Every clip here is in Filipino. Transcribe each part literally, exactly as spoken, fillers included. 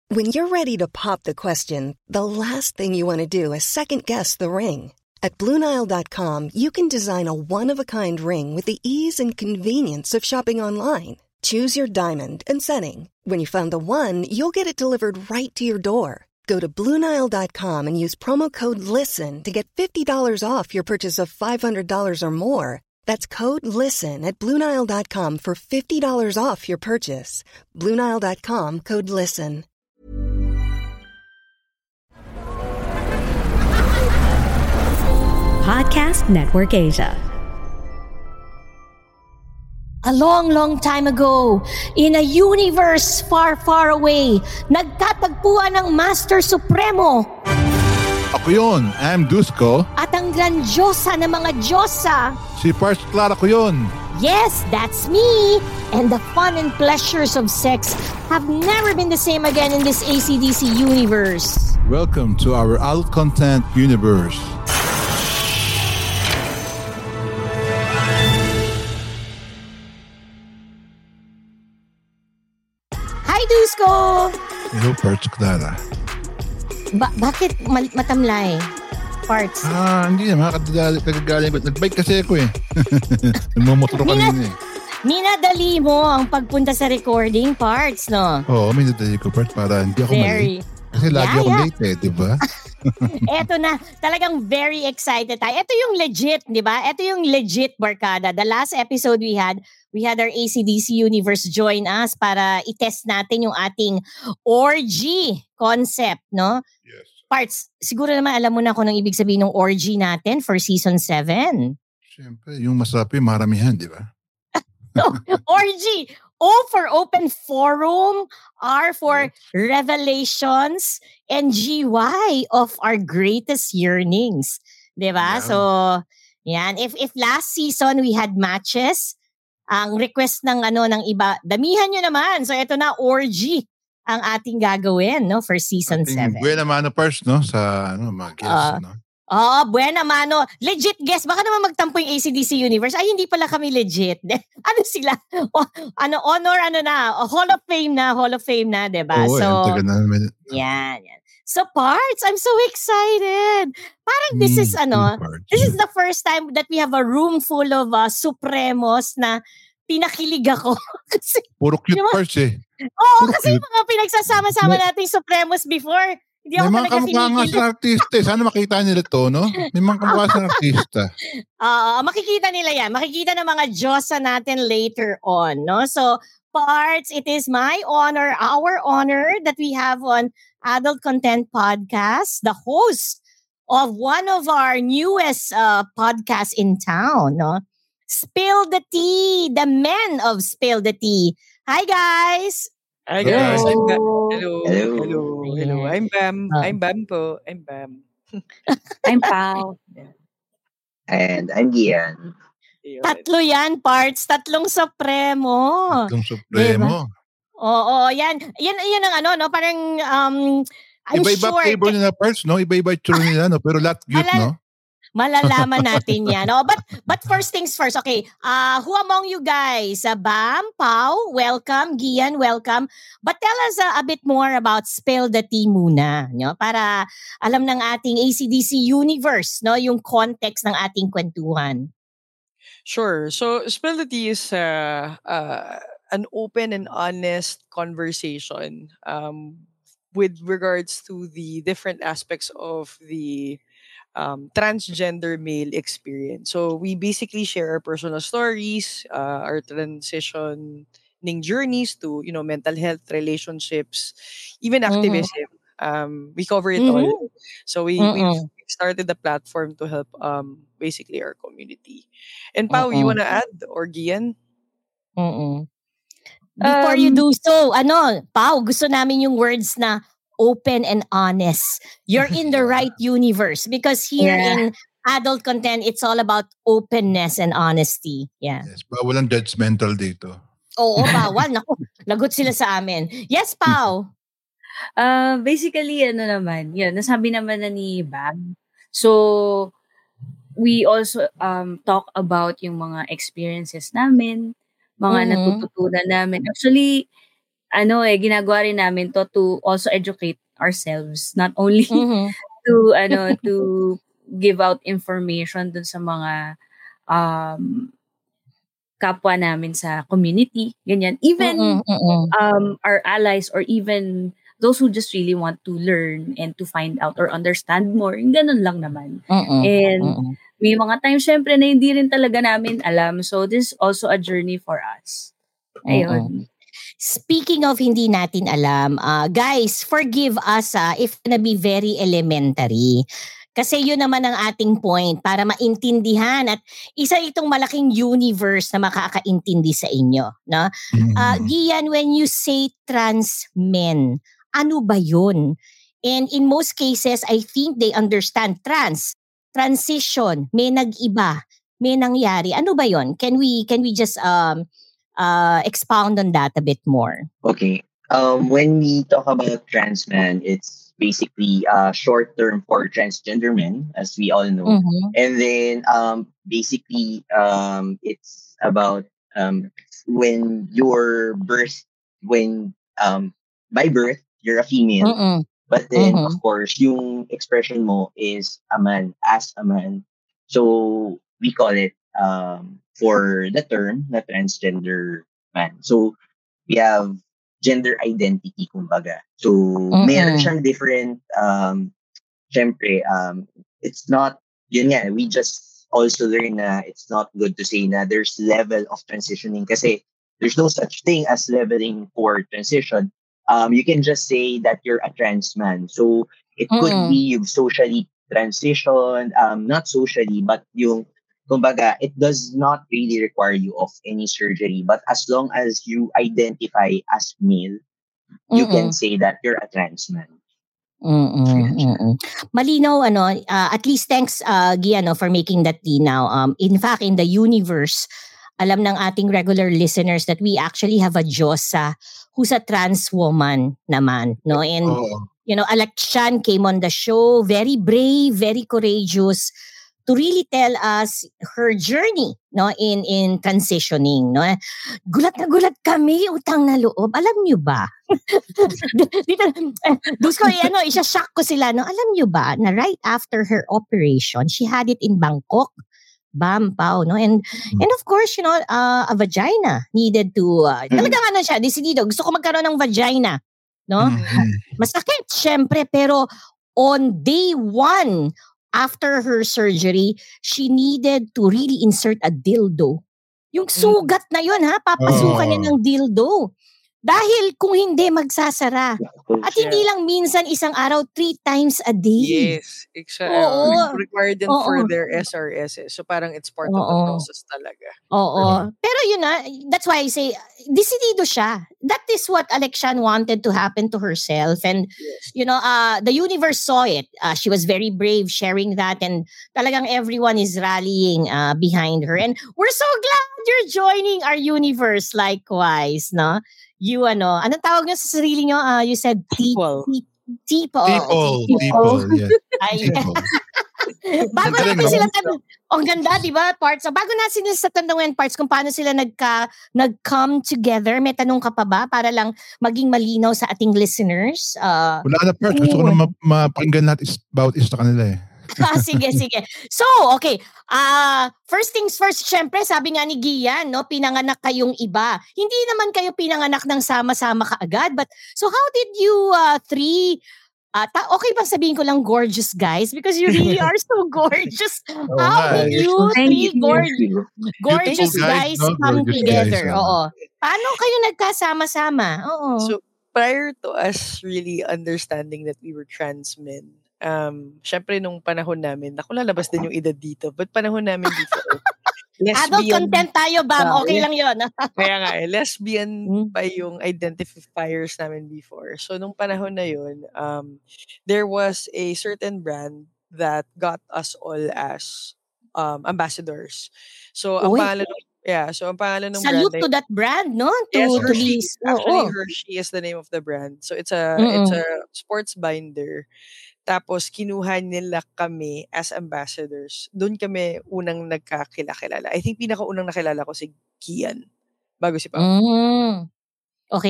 When you're ready to pop the question, the last thing you want to do is second-guess the ring. At Blue Nile dot com, you can design a one-of-a-kind ring with the ease and convenience of shopping online. Choose your diamond and setting. When you find the one, you'll get it delivered right to your door. Go to Blue Nile dot com and use promo code LISTEN to get fifty dollars off your purchase of five hundred dollars or more. That's code LISTEN at Blue Nile dot com for fifty dollars off your purchase. Blue Nile dot com, code LISTEN. Podcast Network Asia. A long, long time ago, in a universe far, far away, nagkatagpuan ng Master Supremo. Ako yun, I'm Dusko. At ang grandiosa ng mga Diyosa. Si Parts Clara ko yun. Yes, that's me. And the fun and pleasures of sex have never been the same again in this A C D C universe. Welcome to our adult content universe. Hi, Dusko! Hello, Parts Clara. Ba- bakit mal- matamlay? Parts? Ah, hindi na. Makakagaling ko. Nag-bike kasi ako eh. Nagmamotor ko kanina eh. Minadali mo ang pagpunta sa recording, Parts, no? Oo, minadali ko, Parts, para hindi ako Very. mali. Kasi lagi Yeah, ako yeah. late eh, di ba? Eto na, talagang very excited tayo. Ito yung legit, di ba? Ito yung legit barkada. The last episode we had, we had our A C D C Universe join us para i-test natin yung ating orgy concept, no? Yes. Parts, siguro naman alam mo na kung anong ibig sabihin ng orgy natin for season seven. Siyempre, yung masarap yung maramihan, di ba? Orgy! O for open forum, R for revelations, and G Y of our greatest yearnings. Diba? Yeah. So, yan. If if last season we had matches, ang request ng ano ng iba, damihan nyo naman. So, ito na, orgy ang ating gagawin, no, for season seven. Buena mano first, no? Sa, ano, mga guests, Uh, no? Oh, buena mano. Legit guess. Baka naman magtampo yung A C D C Universe. Ay, hindi pala kami legit. Ano sila? O, ano, honor, ano na. Hall of Fame na. Hall of Fame na, diba? Oo, So, eh, taga na naman. yan, yan. So, Parts, I'm so excited. Parang this Mm, is, ano, Parts. this is the first time that we have a room full of uh, Supremos na pinakilig ako. Kasi, Puro cute Diba? parts eh. oo, Puro kasi cute. yung mga pinagsasama-sama nating Supremos before, hindi ako May mga talaga kamukha nga kinikilig. sa artista eh. Sana makita nila to, no? May mga kamukha sa artista. Oo, makikita nila yan. Makikita ng mga Diyosa natin later on, no? So, Parts, it is my honor, our honor that we have on Adult Content Podcast, the host of one of our newest uh, podcasts in town, no? Spill the Tea, the men of Spill the Tea. Hi, guys! Hi Hello. guys, I'm Bam. Hello. Hello. Hello. Hello. Ayan. I'm Bam. Ah. I'm Bam po. I'm Bam. I'm Pao. And I'm Gian. Ayun. Tatlo yan, Parts. Tatlong Supremo. Itong Supremo. Oo, yan. Yan, yan ang ano, no? Parang, um, I'm Iba-iba sure, flavor nila parts, no? Iba-iba tsura nila, no? Pero lahat cute, Malal- no? malalaman natin yan. No? But, but first things first, okay. Uh, who among you guys? Uh, Bam, Pao, welcome. Gian, welcome. But tell us uh, a bit more about Spill the Tea muna. No? Para alam ng ating A C D C universe, no? Yung context ng ating kwentuhan. Sure. So, Spill the Tea is uh, uh, an open and honest conversation um, with regards to the different aspects of the um, transgender male experience. So, we basically share our personal stories, uh, our transitioning journeys to, you know, mental health, relationships, even Mhm. activism. Um, we cover it Mhm. all. So, we, Mm-mm. we've started the platform to help um, basically our community. And Pao, you Mm-mm. wanna add? Or Gian? Mm-mm. Before you Um, do so, ano, Pao, gusto namin yung words na open and honest. You're in the right universe because here Yeah. in adult content, it's all about openness and honesty. Yeah. Yes, bawal ang judgmental dito. Oo, bawal. Naku, lagot sila sa amin. Yes, Pao. Uh, basically, ano naman, yun, nasabi naman na ni Bam. So, we also um talk about yung mga experiences namin, mga Mhm. natututunan namin. Actually, ano eh, ginagawa rin namin to to also educate ourselves, not only Mhm. to ano to give out information dun sa mga um kapwa namin sa community, ganyan. Even Mm, mm. um our allies or even those who just really want to learn and to find out or understand more, yung ganun lang naman. Mm, And mm. may mga times syempre na hindi rin talaga namin alam. So this is also a journey for us. Mm. Ayun. Speaking of hindi natin alam, uh, guys, forgive us ah, if na be very elementary. Kasi yun naman ang ating point para maintindihan at isa itong malaking universe na makakaintindi sa inyo. No? Uh, Mm. Gian, when you say trans men, ano ba yun? And in most cases, I think they understand trans, transition, may nag-iba, may nangyari. Ano ba yun? Can we can we just um uh expound on that a bit more? Okay. Um, when we talk about trans man, it's basically uh, short term for transgender men, as we all know. Mhm. And then um, basically um, it's about um, when your birth, when um, by birth, you're a female. Mm-mm. But then, Mhm. of course, yung expression mo is a man, as a man. So, we call it, um, for the term, na transgender man. So, we have gender identity, kumbaga. So, meron Mm-mm. siyang different, um, syempre, um, it's not, yun nga, we just also learn na it's not good to say na there's level of transitioning kasi there's no such thing as leveling for transition. Um, you can just say that you're a trans man. So, it could Mm-mm. be you've socially transitioned, um, not socially, but yung, kumbaga, it does not really require you of any surgery. But as long as you identify as male, you can Mm-mm. say that you're a trans man. Mm-mm, Ayan siya. mm-mm. Malinaw ano, uh, at least thanks uh, Gia no, for making that linaw. Um, in fact, in the universe, alam ng ating regular listeners that we actually have a Diyosa who's a trans woman naman, no? And Oo. you know, Alexian came on the show, very brave, very courageous to really tell us her journey, no, in in transitioning, no. Gulat na gulat kami, utang na loob. Alam niyo ba? Dito, eh, gusto ko, eh, ano, isa-shock ko sila, no? Alam niyo ba na right after her operation, she had it in Bangkok, Bam, Pao, no? And, and of course, you know, uh, a vagina needed to, uh, Mm. talagang ano siya, decidido, gusto ko magkaroon ng vagina, no? Mm-mm. Masakit, syempre, pero on day one, after her surgery, she needed to really insert a dildo. Yung sugat na yun, ha? Papasukan niya Oo. ng dildo. Dahil kung hindi, magsasara. At hindi lang minsan isang araw, three times a day. Yes, exa- Oo. uh, required din for Oo. their S R S. So parang it's part of the Oo. process talaga. Oo. Pero yun na, that's why I say, decidido siya. That is what Alexian wanted to happen to herself. And, Yes. you know, uh, the universe saw it. Uh, she was very brave sharing that. And talagang everyone is rallying uh, behind her. And we're so glad you're joining our universe likewise, no? You, ano, anong tawag niyo sa sarili niyo? Uh, you said ti- People. ti- tipo. People, Tipo. people, yes. Ay, People. bago Ang galing, natin no? sila tan- ang ganda, di ba, Parts? So, bago natin sila sa tanungan, Parts, kung paano sila nagka, nag-come together, may tanong ka pa ba para lang maging malinaw sa ating listeners? Uh, Wala na part. Gusto ko na ma- mapakinggan natin is- about is sa kanila eh. ah, sige, sige. So, okay. Uh, first things first, syempre, sabi nga ni Gian, no, pinanganak kayong iba. Hindi naman kayo pinanganak ng sama-sama kaagad. But, so how did you uh, three, uh, ta- okay bang sabihin ko lang gorgeous guys? Because you really are so gorgeous. Oo How nga did eh. you Thank three you. gor- Thank you. gorgeous Beautiful guys guys, no? come Gorgeous together? guys, ah. Oo. Paano kayo nagkasama-sama? Oo. So prior to us really understanding that we were trans men, um, syempre nung panahon namin, naku lalabas din yung edad dito, but panahon namin before, Adult lesbian, content tayo, Bam. Ah, Okay yeah. lang yun. kaya nga eh, lesbian Hmm. pa yung identifiers namin before. So nung panahon na yun, um, there was a certain brand that got us all as um, ambassadors. So ang Uy. pangalan ng yeah, so ang pangalan ng Salute brand to that brand, no? To, Yes, to Hershey. be, Actually, oo. Hershey is the name of the brand. So it's a it's Mm-mm. a sports binder. Tapos kinuha nila kami as ambassadors. Doon kami unang nagkakilala. I think pinakaunang nakilala ko si Kian bago si Pao. Mm. Okay. Yeah.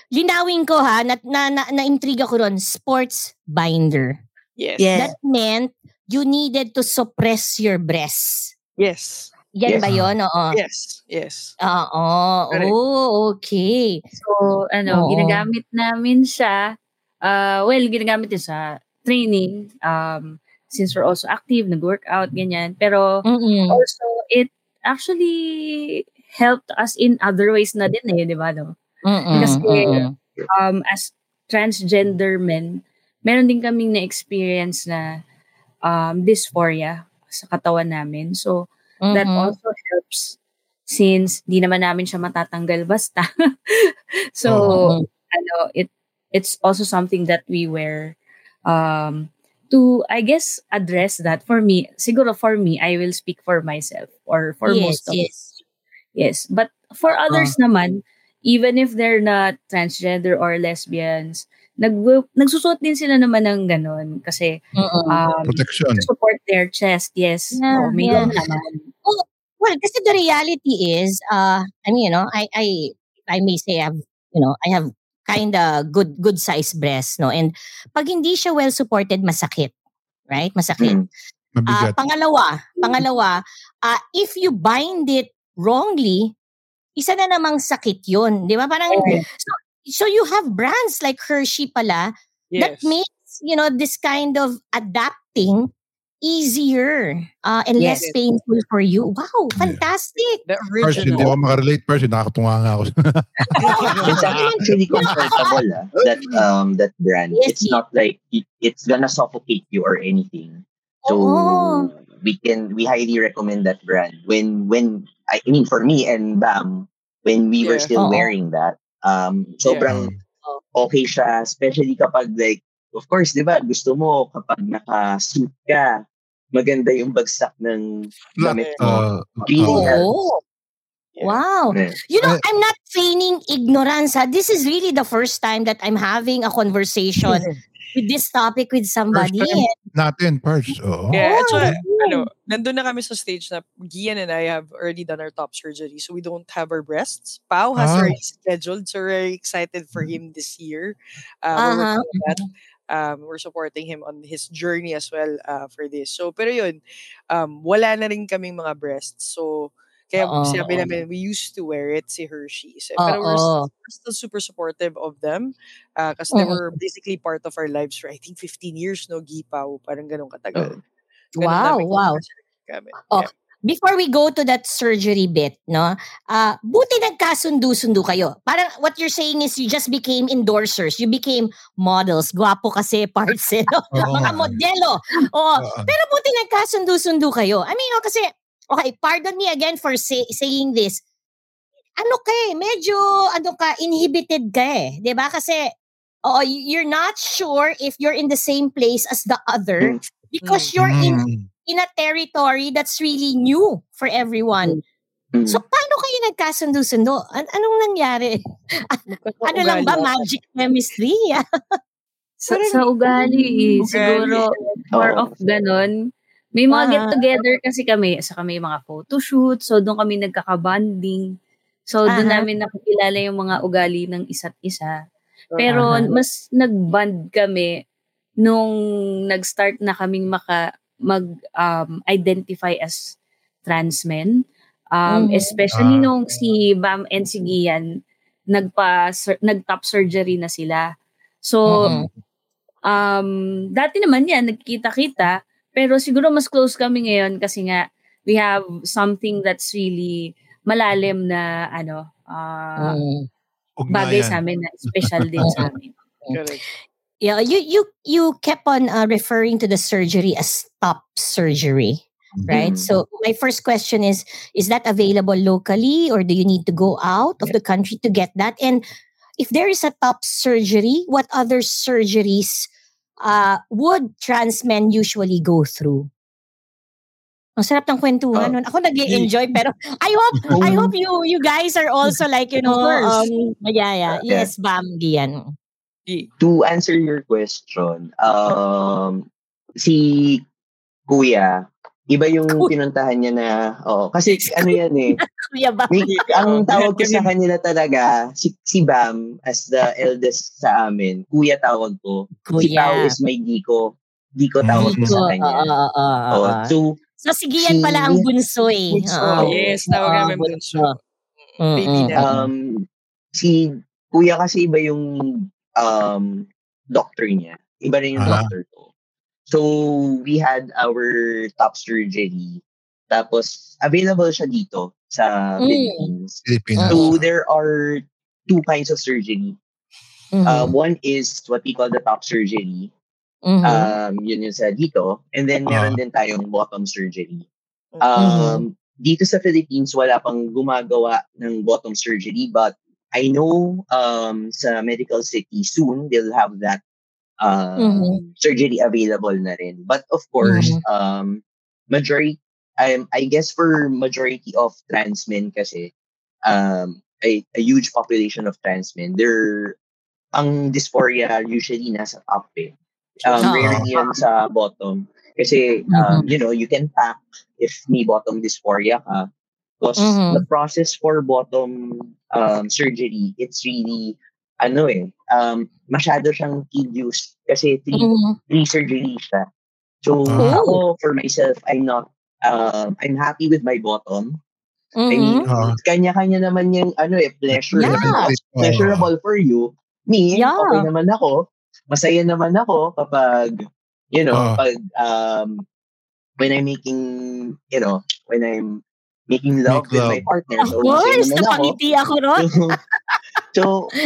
linawin ko ha, na, na, na, na-intriga ko ron, sports binder. Yes. Yes. That meant you needed to suppress your breasts. Yes. Yan Yes. ba yun? Oo. Yes. Yes. Oo. Correct. Oh, okay. So, ano, Oo. ginagamit namin siya, uh, well, ginagamit din sa training, um, since we're also active, nag-workout, ganyan. Pero, Mm-mm. also, it actually helped us in other ways na din eh, di ba, no? Mm-mm. Kasi, Mm-mm. um, as transgender men, meron din kaming na-experience na um, dysphoria sa katawan namin. So, that Mm-mm. also helps since di naman namin siya matatanggal basta. So, Mm-mm. ano, it it's also something that we wear um, to, I guess, address that. For me, siguro for me, I will speak for myself or for Yes, most of yes. Yes. But for Oo. others naman, even if they're not transgender or lesbians, nag nagsusuot din sila naman ng ganon kasi Mm-mm. um, Protection. to support their chest. Yes. Yeah, So, may yeah. ganon naman. Oh, well, kasi the reality is, uh, I mean, you know, I, I, I may say I've, you know, I have kind of good, good sized breasts, no? And pag hindi siya well supported, masakit, right? Masakit. Mm. Ah, Mabigat. pangalawa, pangalawa, ah, if you bind it wrongly, isa na namang sakit yun, di ba? Parang, Correct. so, so you have brands like Hershey pala that Yes. makes, you know, this kind of adapting easier uh, and less Yes. painful for you. Wow, Yeah. fantastic. The First, hindi original. ako makarelate. First, nakakatunga nga ako. It's actually comfortable, ah, that um that brand. Yes, It's yes. not like it- it's gonna suffocate you or anything. So Oo. we can we highly recommend that brand. When when I mean for me and Bam, when we were Yeah. still Oo. wearing that, um sobrang okay siya, especially kapag like, of course, di ba, gusto mo kapag naka-suit ka, maganda yung bagsak ng Flat. damit mo. Uh, Really uh, helps. Oh, Yeah. wow. Yeah. You know, Ay- I'm not feigning ignorance. Ha? This is really the first time that I'm having a conversation with this topic with somebody. First time natin, Parch. Oo. Yeah, Oh, it's why, oo. ano, nandun na kami sa stage na Gian and I have already done our top surgery, so we don't have our breasts. Pao has Ah. already scheduled, so we're very excited for him this year. Uh, we're Uh-huh. working on that. Um, we're supporting him on his journey as well uh, for this. So, pero yun, um, wala na rin kaming mga breasts. So, kaya Oo, sabi oo. namin, we used to wear it, si Hershey. So, pero we're, Oo. st- we're still super supportive of them because they Mm-mm. were basically part of our lives for, I think, fifteen years, no? Gipaw, parang ganun katagal. Ganun Wow, namin wow. gamit. Oh, Yeah. before we go to that surgery bit, no? Uh, buti nagkasundo-sundo kayo. Parang what you're saying is you just became endorsers. You became models. Gwapo kasi parts, eh, no? Oo Mga nga. modelo. Oo. Oo. Pero buti nagkasundo-sundo kayo. I mean, no, kasi, okay, pardon me again for say, saying this. Ano ka eh, medyo, ano ka, inhibited ka eh. Diba? Kasi, oh, you're not sure if you're in the same place as the other Mm. because Mm. you're in Mm. in a territory that's really new for everyone. Mm. So, paano kayo nagkasundo-sundo? An- anong nangyari? Ano lang ba? Ugali. Magic chemistry? Sa, Parang sa ugali, eh. ugali. Siguro, more Oo. of ganon. May mga Ah. get-together kasi kami. Saka may mga photoshoot. So, doon kami nagkakabanding. So, doon Aha. namin nakikilala yung mga ugali ng isa't isa. Pero, Aha. mas nag-band kami nung nag-start na kaming maka, mag-identify as trans men. Um, Mhm. Especially Ah. nung si Bam and si Gian, nagpa, sur- nag-top surgery na sila. So, Mhm. um, dati naman yan, nagkita-kita, pero siguro mas close kami ngayon kasi nga, we have something that's really malalim na, ano, ah, Mm. bagay Ugnayan. sa amin, na special din sa amin. Correct. Yeah, you you you kept on uh, referring to the surgery as top surgery, right? Mm. So my first question is: is that available locally, or do you need to go out of the country to get that? And if there is a top surgery, what other surgeries uh, would trans men usually go through? Ang sarap ng kwentuhan Oh. nun. Ako nag-enjoy pero I hope I hope you you guys are also like, you know, Of course. um yeah, yeah. Yeah. Yes, Bam Gian. Y- To answer your question, um, si Kuya, Iba yung pinuntahan niya na, oo. Kasi ano yan eh. Kuya Bam. May, ang tawag ko sa kanila talaga, si, si Bam, as the eldest sa amin, kuya tawag ko. Si Pao Kuya. is my Diko. Diko tawag ko Diko. sa Oo, kanya. oo, oo, Oo. oo. So, So, sige yan pala ang bunso eh. Bunso. Oo. Yes, tawag Oo, namin bunso. Mm, Baby mm, na. um, si kuya kasi iba yung um, doctor niya. Iba rin yung Ah. doctor ko. So, we had our top surgery. Tapos, available siya dito sa Mm. Philippines. Philippines. So, there are two kinds of surgery. Mhm. Uh, one is what we call the top surgery. Mhm. Um, yun yung sa dito. And then, meron Ah. din tayong bottom surgery. Mhm. Um, dito sa Philippines, wala pang gumagawa ng bottom surgery. But I know um, sa Medical City, soon, they'll have that uh, Mhm. surgery available na rin. But of course, Mhm. um, majority, I, I guess for majority of trans men kasi, um, a, a huge population of trans men, they're, ang dysphoria usually nasa top eh. Um, Oo. rarely yan sa bottom. Kasi, um, you know, you can pack if may bottom dysphoria ka. Because Mhm. the process for bottom um, surgery, it's really, ano eh, um, masyado siyang tedious kasi three, Mhm. three surgeries siya. So, Ah. ako, for myself, I'm not, um, I'm happy with my bottom. I mean, Mhm. Ah. kanya-kanya naman yung, ano eh, pleasure. Yeah. What's Oo. pleasurable for you? Me, Yeah. okay naman ako. Masaya naman ako kapag, you know, Ah. pag, um, when I'm making, you know, when I'm making love Make with my love. partner. Of So, masaya course, naman ako. napangiti ako ron. So, so,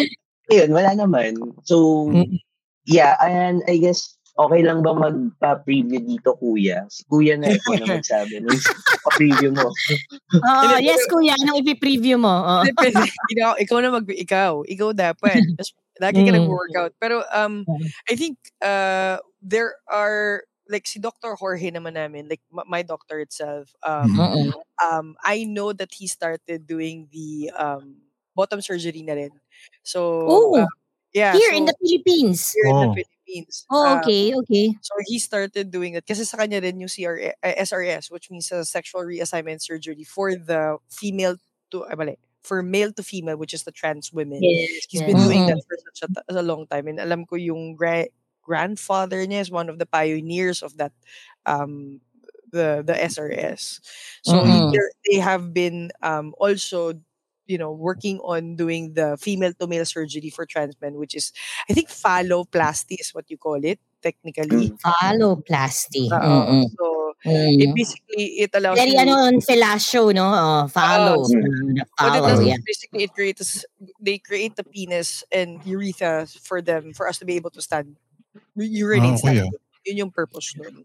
yun, wala naman. So, Mm. yeah, and I guess, okay lang ba magpa-preview dito, kuya? Si kuya na ikaw na magsabi nung pa-preview mo. Oo, Hindi, yes pero- kuya, anong ipi-preview mo? Oo. Hindi, pwede. ikaw, ikaw na mag ikaw. Ikaw dapat. Mas, lagi ka Mm. nag-workout. Pero um, I think uh, there are, like si Doctor Jorge naman namin, like m- my doctor itself, um, Mhm. Mm-mm. um, I know that he started doing the um, bottom surgery na rin. So, Oh, uh, yeah. here so, in the Philippines. here in the Oh. Philippines. Oh, Um, okay, okay. So he started doing it kasi sa kanya rin yung C R S, uh, S R S, which means uh, sexual reassignment surgery for the female to uh, mali, for male to female, which is the trans women. Yes, He's yes. been doing Mm-mm. that for such a, t- a long time, and alam ko yung gra- grandfather niya is one of the pioneers of that, um, the the S R S. So he- Mm-mm. they're- they have been um also, you know, working on doing the female to male surgery for trans men, which is, I think, phalloplasty is what you call it technically. Mm. Phalloplasty. Oo. Mm-mm. So it Mm. basically it allows Very you. ano, fellatio, no? Oh, follow. Ah, so Mm, what it follow, does yeah. is basically it creates they create the penis and urethra for them for us to be able to stand urinate Ah, okay, standing. Yun yung purpose nun.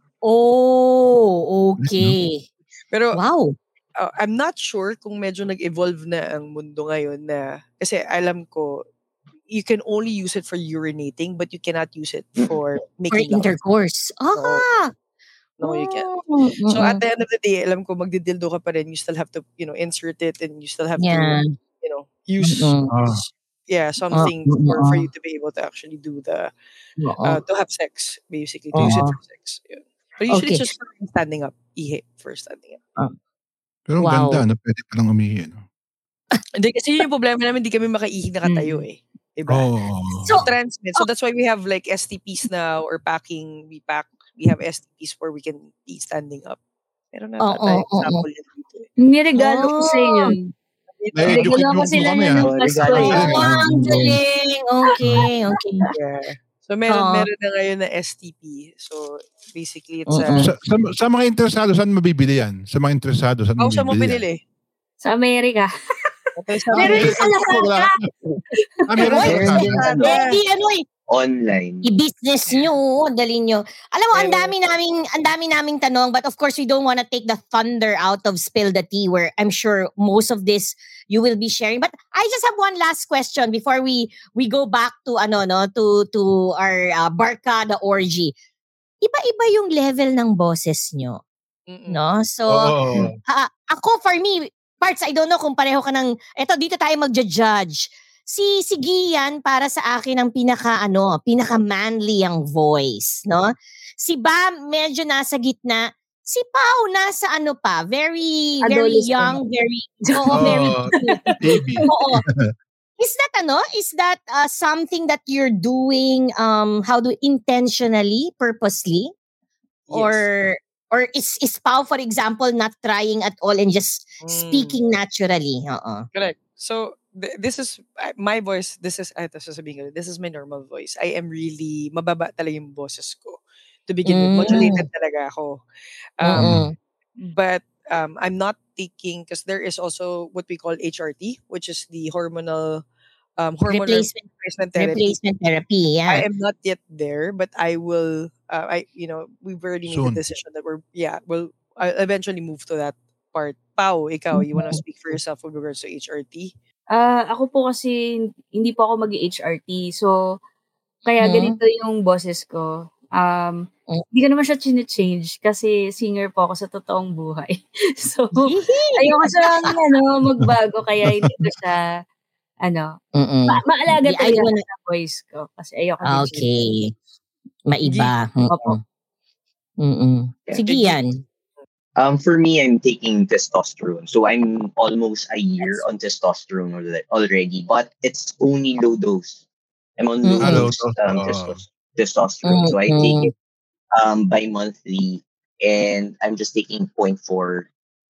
Oh, Yes, no? okay. Pero Wow. uh, I'm not sure kung medyo nag-evolve na ang mundo ngayon na kasi alam ko you can only use it for urinating but you cannot use it for For making love. intercourse. Ah! No, you can't. Oh, So at mm-mm. the end of the day, alam ko magdidildo ka pa rin, you still have to, you know, insert it and you still have Yeah. to, you know, use Mm-mm. Ah. s- yeah, Oh, something for, for mm-mm. you to be able to actually do the Oo. uh, to have sex, basically, to use it Oo. for sex. Yun. But usually Okay. it's just for standing up. Ihi for standing up. Ah. Pero ang Wow. ganda, ano, pwede palang umihi, no? Hindi, kasi yun yung problema namin, hindi kami makaihi nakatayo Mm. eh. Diba? Oh. So, So, trans men. So that's why we have like S T Ps now or packing, we pack, we have S T Ps where we can be standing up. Meron na oo, tayo oo. example yan dito eh. Niregalo ko sa Oh. yun. Na-educate Niregalo mo ko po sila kami, niya ah. nung Oh, Pasko regalo eh. yan. Oh, ang galing. Okay, okay. Yeah. So meron Oo. meron na ngayon na S T P. So basically it's Mm-mm. a Sa, sa, sa mga interesado, saan mabibili yan? Sa mga interesado, saan oh, saan mo mabibili yan? pinili? Sa Amerika. Okay, sa Pero yung sa Ako, wala. Ah, meron Oy, sa Meron din Lazada. ano, Pwede ano eh. online. I-business nyo, oo, dalhin nyo. Alam mo, ang Pero- dami naming, ang dami naming tanong, but of course, we don't want to take the thunder out of Spill the Tea, where I'm sure most of this you will be sharing. But I just have one last question before we we go back to ano no to to our uh, Barkada orgy. Iba-iba yung level ng boses nyo, Mm-mm. no? So, Oo. ah, ako for me, parts, I don't know kung pareho ka ng, eto dito tayo magja-judge. Si si Gian para sa akin ang pinaka ano, pinaka manly ang voice, no? Si Bam medyo nasa gitna. Si Pao nasa ano pa, very very Adolescent. young, very oo, very Oh, cute. baby. Oo. Is that ano? Is that uh, something that you're doing um how do intentionally, purposely? Or Yes. or is is Pao, for example, not trying at all and just Mm. speaking naturally? Oo. Correct. So th- this is uh, my voice. This is uh, sasabihin ko, this is my normal voice. I am really mababa talaga yung boses ko to begin with. Modulated Mm. talaga ako. Mm. Um, but um, I'm not taking because there is also what we call H R T, which is the hormonal um, hormone Replacement replacement therapy. replacement therapy, I yeah. am not yet there, but I will. Uh, I you know we've already made the Soon. decision that we're yeah we'll I'll eventually move to that part. Pao, ikaw, you want to speak for yourself with regards to H R T? Ah, ako po kasi hindi po ako mag-H R T. So, kaya Mhm. ganito yung boses ko. Um, Mm. hindi ko naman siya chine-change kasi singer po ako sa totoong buhay. So, Yee! ayoko siyang ano, magbago kaya hindi ko siya ano, Mm. ma- maalaga Di- talaga ayaw ako na- sa voice ko kasi ayoko din siya. Okay. Maiba. Opo. Mm. Yeah. Sige yan. Um, for me, I'm taking testosterone. So I'm almost a year on testosterone alre- already, but it's only low dose. I'm on low Mm. Hello. dose um, Oh. testos- testosterone. So I take Mm. it um, bi-monthly and I'm just taking zero point four.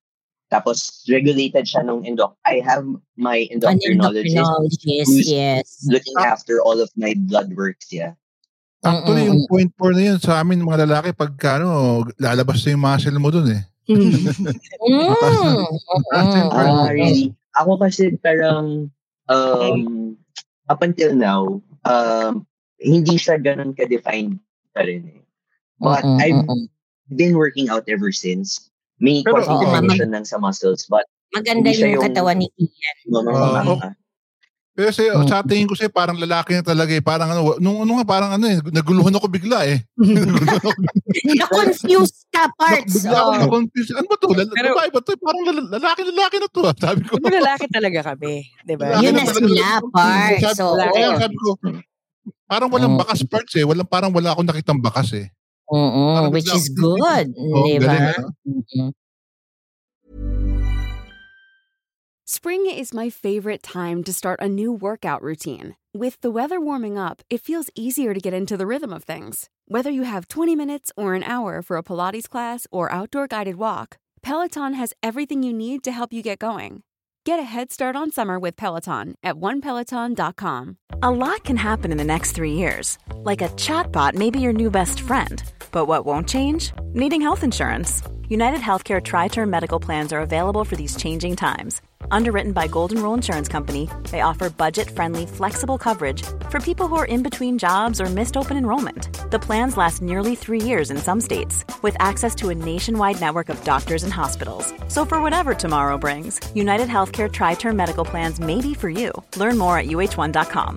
Tapos regulated siya nung endoc. I have my An endocrinologist endocrinologist, who's yes. looking after all of my blood works, yeah. Actually, yung point four na yun, sa amin mga lalaki, pagka ano, lalabas na yung muscle mo dun eh. Mm. Mataas na. Mataas na yung Mm. Ah, point. really? Ako kasi parang um, up until now, um, hindi siya ganun ka-defined pa rin eh. But Mm-mm, I've mm-mm. been working out ever since. May Pero- konting Oo, ma'am. definition lang sa muscles, but Maganda Hindi siya yung yung- katawan ni Ian. no, no, Ah, no, oh. Pero sa, Mm. sa tingin ko siya, parang lalaki na talaga eh. Parang ano, nung ano nga, parang ano eh, naguluhan ako bigla eh. Naguluhan ako. Na-confused ka, parts. Bigla ako Oh. na-confuse. Ano ba to? Lala, Pero- babae ba to? Parang lala- lalaki-lalaki na to. ah. Sabi ko. Mga lalaki talaga kami, di ba? Lalaki Yun na na talaga. sila, parts. Sabi, So, Lalaki kaya na. sabi ko, parang walang Mm. bakas parts eh. Walang, parang wala akong nakitang bakas eh. Mm-mm, Parang which bigla- is good. Oh, Di galing, ba? ano? Mm-mm. Spring is my favorite time to start a new workout routine. With the weather warming up, it feels easier to get into the rhythm of things. Whether you have twenty minutes or an hour for a Pilates class or outdoor guided walk, Peloton has everything you need to help you get going. Get a head start on summer with Peloton at one peloton dot com. A lot can happen in the next three years. Like a chatbot may be your new best friend. But what won't change? Needing health insurance. United Healthcare Tri-Term Medical Plans are available for these changing times. Underwritten by Golden Rule Insurance Company, they offer budget-friendly, flexible coverage for people who are in between jobs or missed open enrollment. The plans last nearly three years in some states, with access to a nationwide network of doctors and hospitals. So for whatever tomorrow brings, United Healthcare Tri-Term Medical Plans may be for you. Learn more at U H one dot com.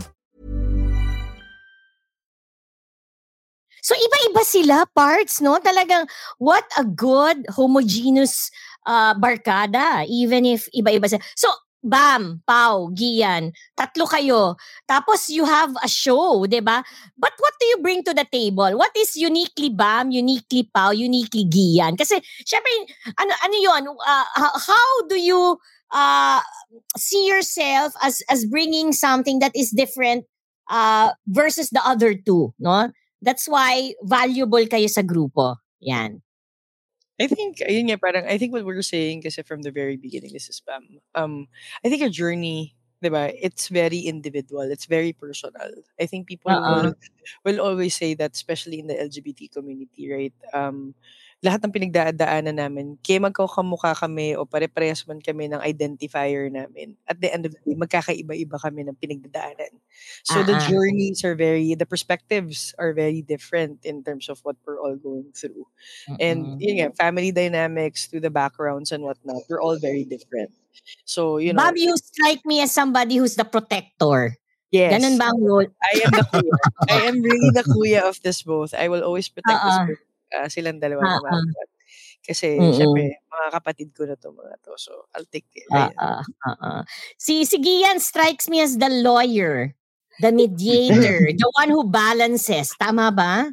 So, iba-iba sila, parts, no? Talagang, what a good homogeneous uh, barkada, even if iba-iba sila. So, Bam, Pao, Gian, tatlo kayo. Tapos, you have a show, di ba? But what do you bring to the table? What is uniquely Bam, uniquely Pao, uniquely Gian? Kasi, syempre, ano, ano yun? Uh, how do you uh, see yourself as as bringing something that is different uh, versus the other two, no? That's why valuable kayo sa grupo. Yan. I think, ayun nga, parang, I think what we're saying kasi from the very beginning, this is Pam. Um, I think a journey, diba, it's very individual. It's very personal. I think people Uh-uh. will, will always say that, especially in the L G B T community, right? Um, lahat ng pinagdadaanan namin, kaya magkakamukha kami o pare-parehas man kami ng identifier namin. At the end of the day, magkakaiba-iba kami ng pinagdadaanan. So the Ah, ah. journeys are very, the perspectives are very different in terms of what we're all going through. And Mm-mm. yun nga, family dynamics to the backgrounds and whatnot, we're all very different. So, you know, Bob, you strike me as somebody who's the protector. yes, Ganun ba ang role? I am the kuya. I am really the kuya of this both. I will always protect this Ah, ah. both. Uh, silang dalawa Ah, no matter ah. what. Kasi, Mm-mm. syempre, mga kapatid ko na to mga to. So, I'll take it. Ah, ah, ah, ah. Si, si Gian strikes me as the lawyer, the mediator, the one who balances. Tama ba?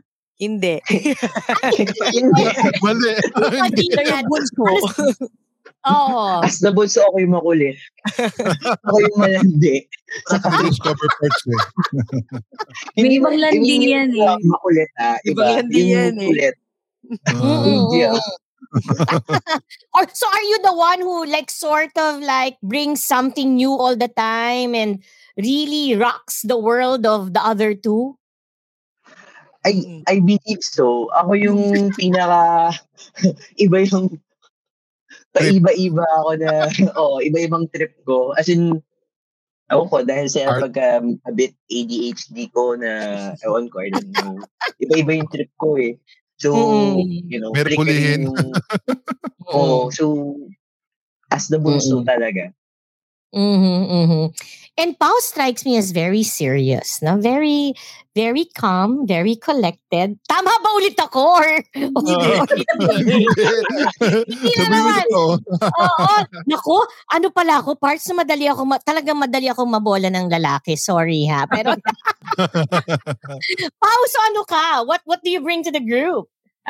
Hindi. Hindi. Mali. Hindi Siya yan. yung bunso. Oo. As the bunso, ako yung makulit. Ako yung malandi. Sa discover parts eh. May ibang landi hindi yan yung eh. makulit ha. Ibang Iba. landi Yung yan eh. kulit. Ah. Hindi ah. Or so are you the one who like sort of like brings something new all the time and really rocks the world of the other two? I, I believe so. Ako yung pinaka iba yung paiba-iba ako na oh, iba-ibang trip ko. As in, ako ko, dahil sa Art. pag um, a bit A D H D ko na, ewan ko, I don't know. Iba-iba yung trip ko eh. So, Mm. you know, Merkulihin. flickering yung, oh, so, as the bunso Mm. talaga. Mm-hmm, mm-hmm. And Pao strikes me as very serious, no? Very, very calm, very collected. Tama ba ulit ako? Or, Ah. Hindi na Sabi mo naman. ito. Oo. Naku, ano pala ako? Parts na madali ako, ma- talagang madali ako mabola ng lalaki. Sorry ha. Pero, Pao, so ano ka? What, what do you bring to the group?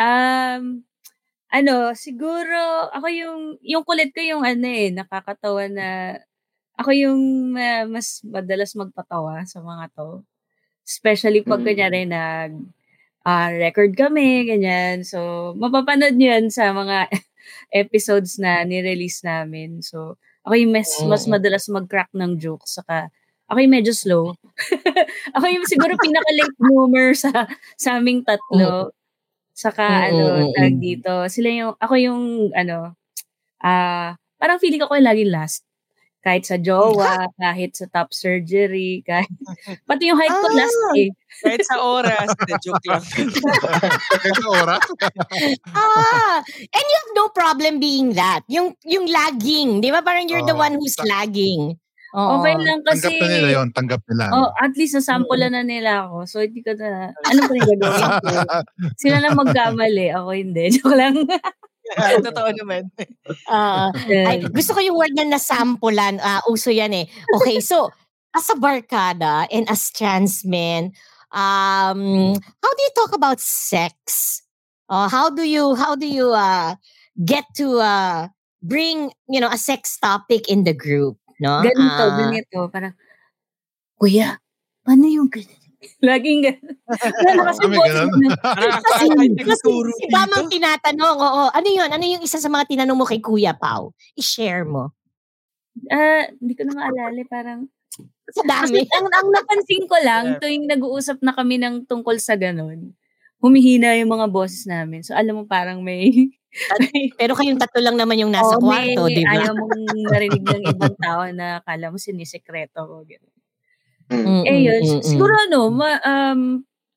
Um, ano, siguro, ako yung, yung kulit ko yung ano eh, nakakatawa na, ako yung uh, mas madalas magpatawa sa mga to. Especially pag Mm. kunyari nag ah, record kami, ganyan. So, mapapanood nyo yan sa mga episodes na nirelease namin. So, ako yung mas, mas madalas mag-crack ng jokes. Saka, ako yung medyo slow. Ako yung siguro pinaka-late bloomer sa, sa aming tatlo. Saka, Mm, ano, mm, mm, tag mm. dito. Sila yung, ako yung, ano, ah, parang feeling ko yung laging last. Kahit sa jowa, kahit sa top surgery, kahit, pati yung height ko Ah. last eh. Kahit sa oras. The joke lang. Sa oras. Ah, and you have no problem being that. Yung yung lagging, 'di ba? Parang you're the Oo. one who's Ta- lagging. Oo. Okay lang kasi, Tanggap na nila yun. Tanggap nila. oh, at least nasample na nila ako. So, hindi ko na, ano pa yung gagawin ko? Sila na magkamali, ako hindi. Joke lang. Totoo naman. Ah, ay, gusto ko yung word na nasampulan. Ah, uso yan eh. Okay, so as a barkada and as trans men, um, how do you talk about sex? Uh, how do you how do you uh, get to uh, bring, you know, a sex topic in the group? No? Ganito, Ah, ganito. Parang, Kuya, paano yung ganyan? Laging ganyan. Wala na kasi Kami boses ganun. na. Parang ako Kasi, ay kasi nagtuturo si dito. Bamang tinatanong, oo, ano yun? Ano yung isa sa mga tinanong mo kay Kuya Pao? I-share mo. Ah, hindi ko na maalala. Parang, Sa kasi dami. ang, ang napansin ko lang, tuwing nag-uusap na kami ng tungkol sa ganun, humihina yung mga boses namin. So, alam mo, parang may, Pero kayong tatlo lang naman yung nasa Oo, may kwarto, di ba? ayaw mong narinig ng ibang tao na akala mo sinisekreto ko. Ganun. Mm. Mm, Eh, yun. mm, mm, Siguro ano, ma, um,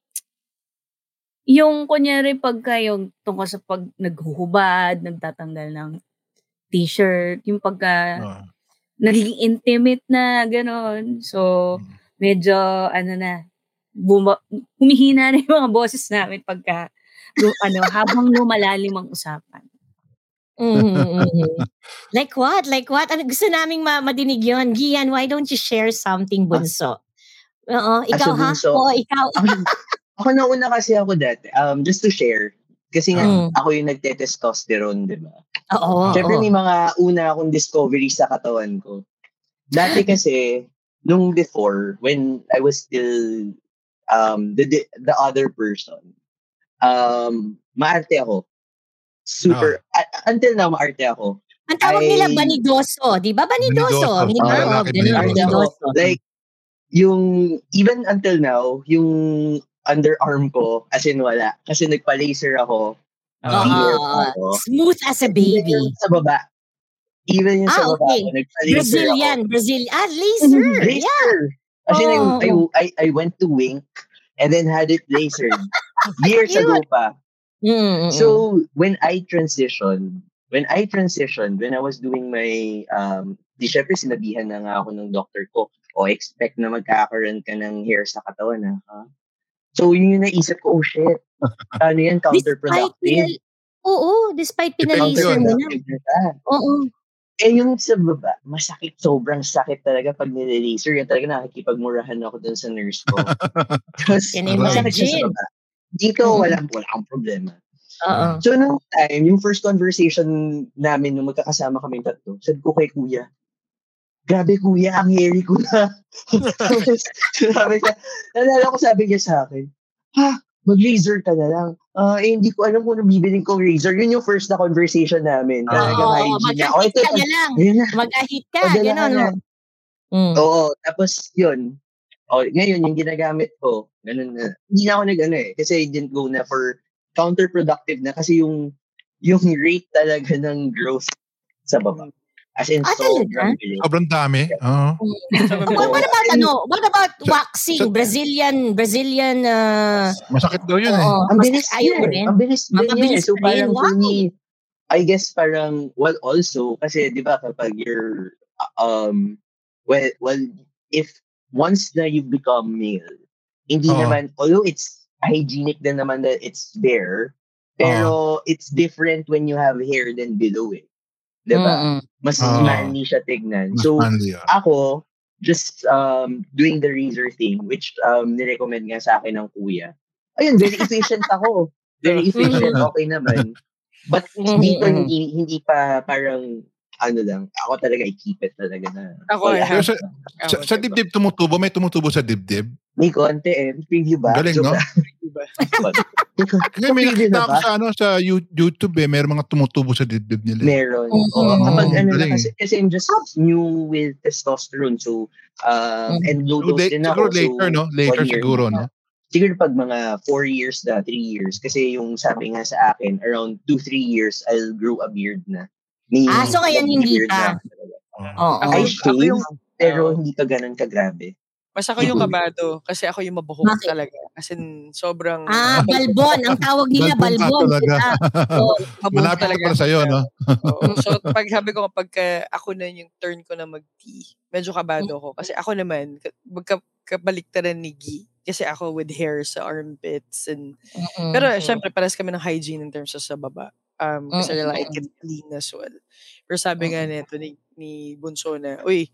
yung kunyari pagka yung tungkol sa pag naghuhubad, nagtatanggal ng t-shirt, yung pagka Ah. nagiging intimate na, gano'n. So, medyo, ano na, buma, humihina na yung mga boses namin pagka, lu- ano, habang lumalalim ang usapan. Mhm, mhm. Like what? Like what? Ano, gusto naming ma- madinig yun. Gian, why don't you share something, bunso? Oo, ikaw As a ha? bunso? Oo, ikaw. Ako, ako nauna kasi ako dati, um, just to share, kasi nga, Mm. ako yung nagte-testosterone, di ba? Oo, Siyempre, oo. may mga una akong discovery sa katawan ko. Dati kasi, nung before, when I was still um, the, the the other person, um, maarte ako. Super, a- until now, maarte ako. Ang tawag Ay- nila banidoso, di ba? Banidoso. Banidoso. Di ba? Ah, Oh, lalaki ganun, Maarte banidoso. ako. banidoso. Like, yung, even until now, yung underarm ko, as in wala. Kasi nagpa-laser ako. Ah. Year Oo, pa ako. smooth as a baby. Even yung sa baba. Even yung sa Ah, baba okay. ako, nagpa-laser Brazilian, ako. Brazilian. Ah, laser. Yeah. Laser. Kasi Oo. nag- I, I, I went to Wink and then had it lasered. Years Cute. ago pa. Mm-mm. So, when I transitioned, when I transitioned, when I was doing my, um, di syempre sinabihan na nga ako ng doctor ko, o expect na magkakaroon ka ng hair sa katawan, ha? ha? So, yun yung naisip ko, oh shit, ano yan, despite counterproductive. pinal- Oo, despite Depende pinalaser yun. mo na. Counterproductive na siya. Oo. Eh, yung sa baba, masakit, sobrang sakit talaga pag nilalaser. Yan talaga nakikipagmurahan ako dun sa nurse ko. Because Can masakit siya sa imagine. baba. Dito, Mm. wala, wala akong problema. Oo. So, nung time, yung first conversation namin nung magkakasama kami tatlo, sabi ko kay kuya, grabe kuya, ang hairy ko na. Sabi niya, nalala ko sabi niya sa akin, ha, mag-razor ka na lang. Ah, eh, hindi ko alam kung ano bibiling kong razor. Yun yung first na conversation namin. Oo, Talagang hygiene na. mag-ahit Oh, ito, ka na lang. ayun na. Mag-ahit ka, Padala gano'n, ka no? na. Mm. Oo, tapos yun. Oh, ngayon, yung ginagamit ko, ganun na. Hindi na ako nag-ano eh. Kasi I didn't go na for counterproductive na. Kasi yung yung rate talaga ng growth sa baba. As in, Ah, sobrang talaga? bilis. Sobrang dami. Oo. What, what about ano? What about Sa- waxing? sa- Brazilian, Brazilian, uh, Masakit daw yun eh. oo. Ang Mas bilis ayaw mo niya. rin? Ang bilis din niya. Mapabilis So pa rin. parang for Wow. me, I guess parang, well, also, kasi di ba kapag you're, um, well, well, if once na you become male, hindi Oo. naman, although it's hygienic din naman that it's there, pero it's different when you have hair than below it. Di ba? Mm-mm. Mas Oo. manly siya tignan. Mas So, manly, ah. ako, just um doing the razor thing, which um nirecommend nga sa akin ng kuya. Ayun, very efficient ako. Very efficient, okay naman. But dito, Mm-mm. hindi hindi pa parang, ano lang, ako talaga i-keep it talaga na. Ako, I wala. have. Sa, Ako, sa, sa diba? dibdib tumutubo, may tumutubo sa dibdib. May konti eh. Preview ba? Galing, no? Joke lang. Diba? Kasi may Preview nakita na ako ba? sa, ano, sa You- YouTube eh, may mga tumutubo sa dibdib nila. eh. Meron. Mm. Oo, kapag Oo, ano na, galing kasi, kasi I'm just new with testosterone. So, um, and low So, dose la- din siguro ako. later, so, no? Later one year. siguro, no? Siguro pag mga four years na, three years. Kasi yung sabi nga sa akin, around two, three years, I'll grow a beard na. May Ah, so ngayon hindi beard pa. na talaga. Oo. Ako, I yung- ako shave, yung, pero Oo. hindi pa ganun kagrabe. mas ako yung kabado kasi ako yung mabuhok Bakit? talaga. As in, sobrang Ah, balbon. Ang tawag nila Balbon ka balbon. talaga. Diba? Oo. mabuhok Malapit talaga. ka pala sa'yo, no? Oo. So, pag sabi ko kapag ka ako na yung turn ko na mag-tea, medyo kabado ko. Kasi ako naman, ka- magka, kabaliktaran ni Gi. Kasi ako with hair sa armpits. and Mm-mm. Pero syempre, pares kami ng hygiene in terms of sa baba. Um, kasi Mm-mm. I like it clean as well. Pero sabi nga nito ni, ni Bunso na, uy,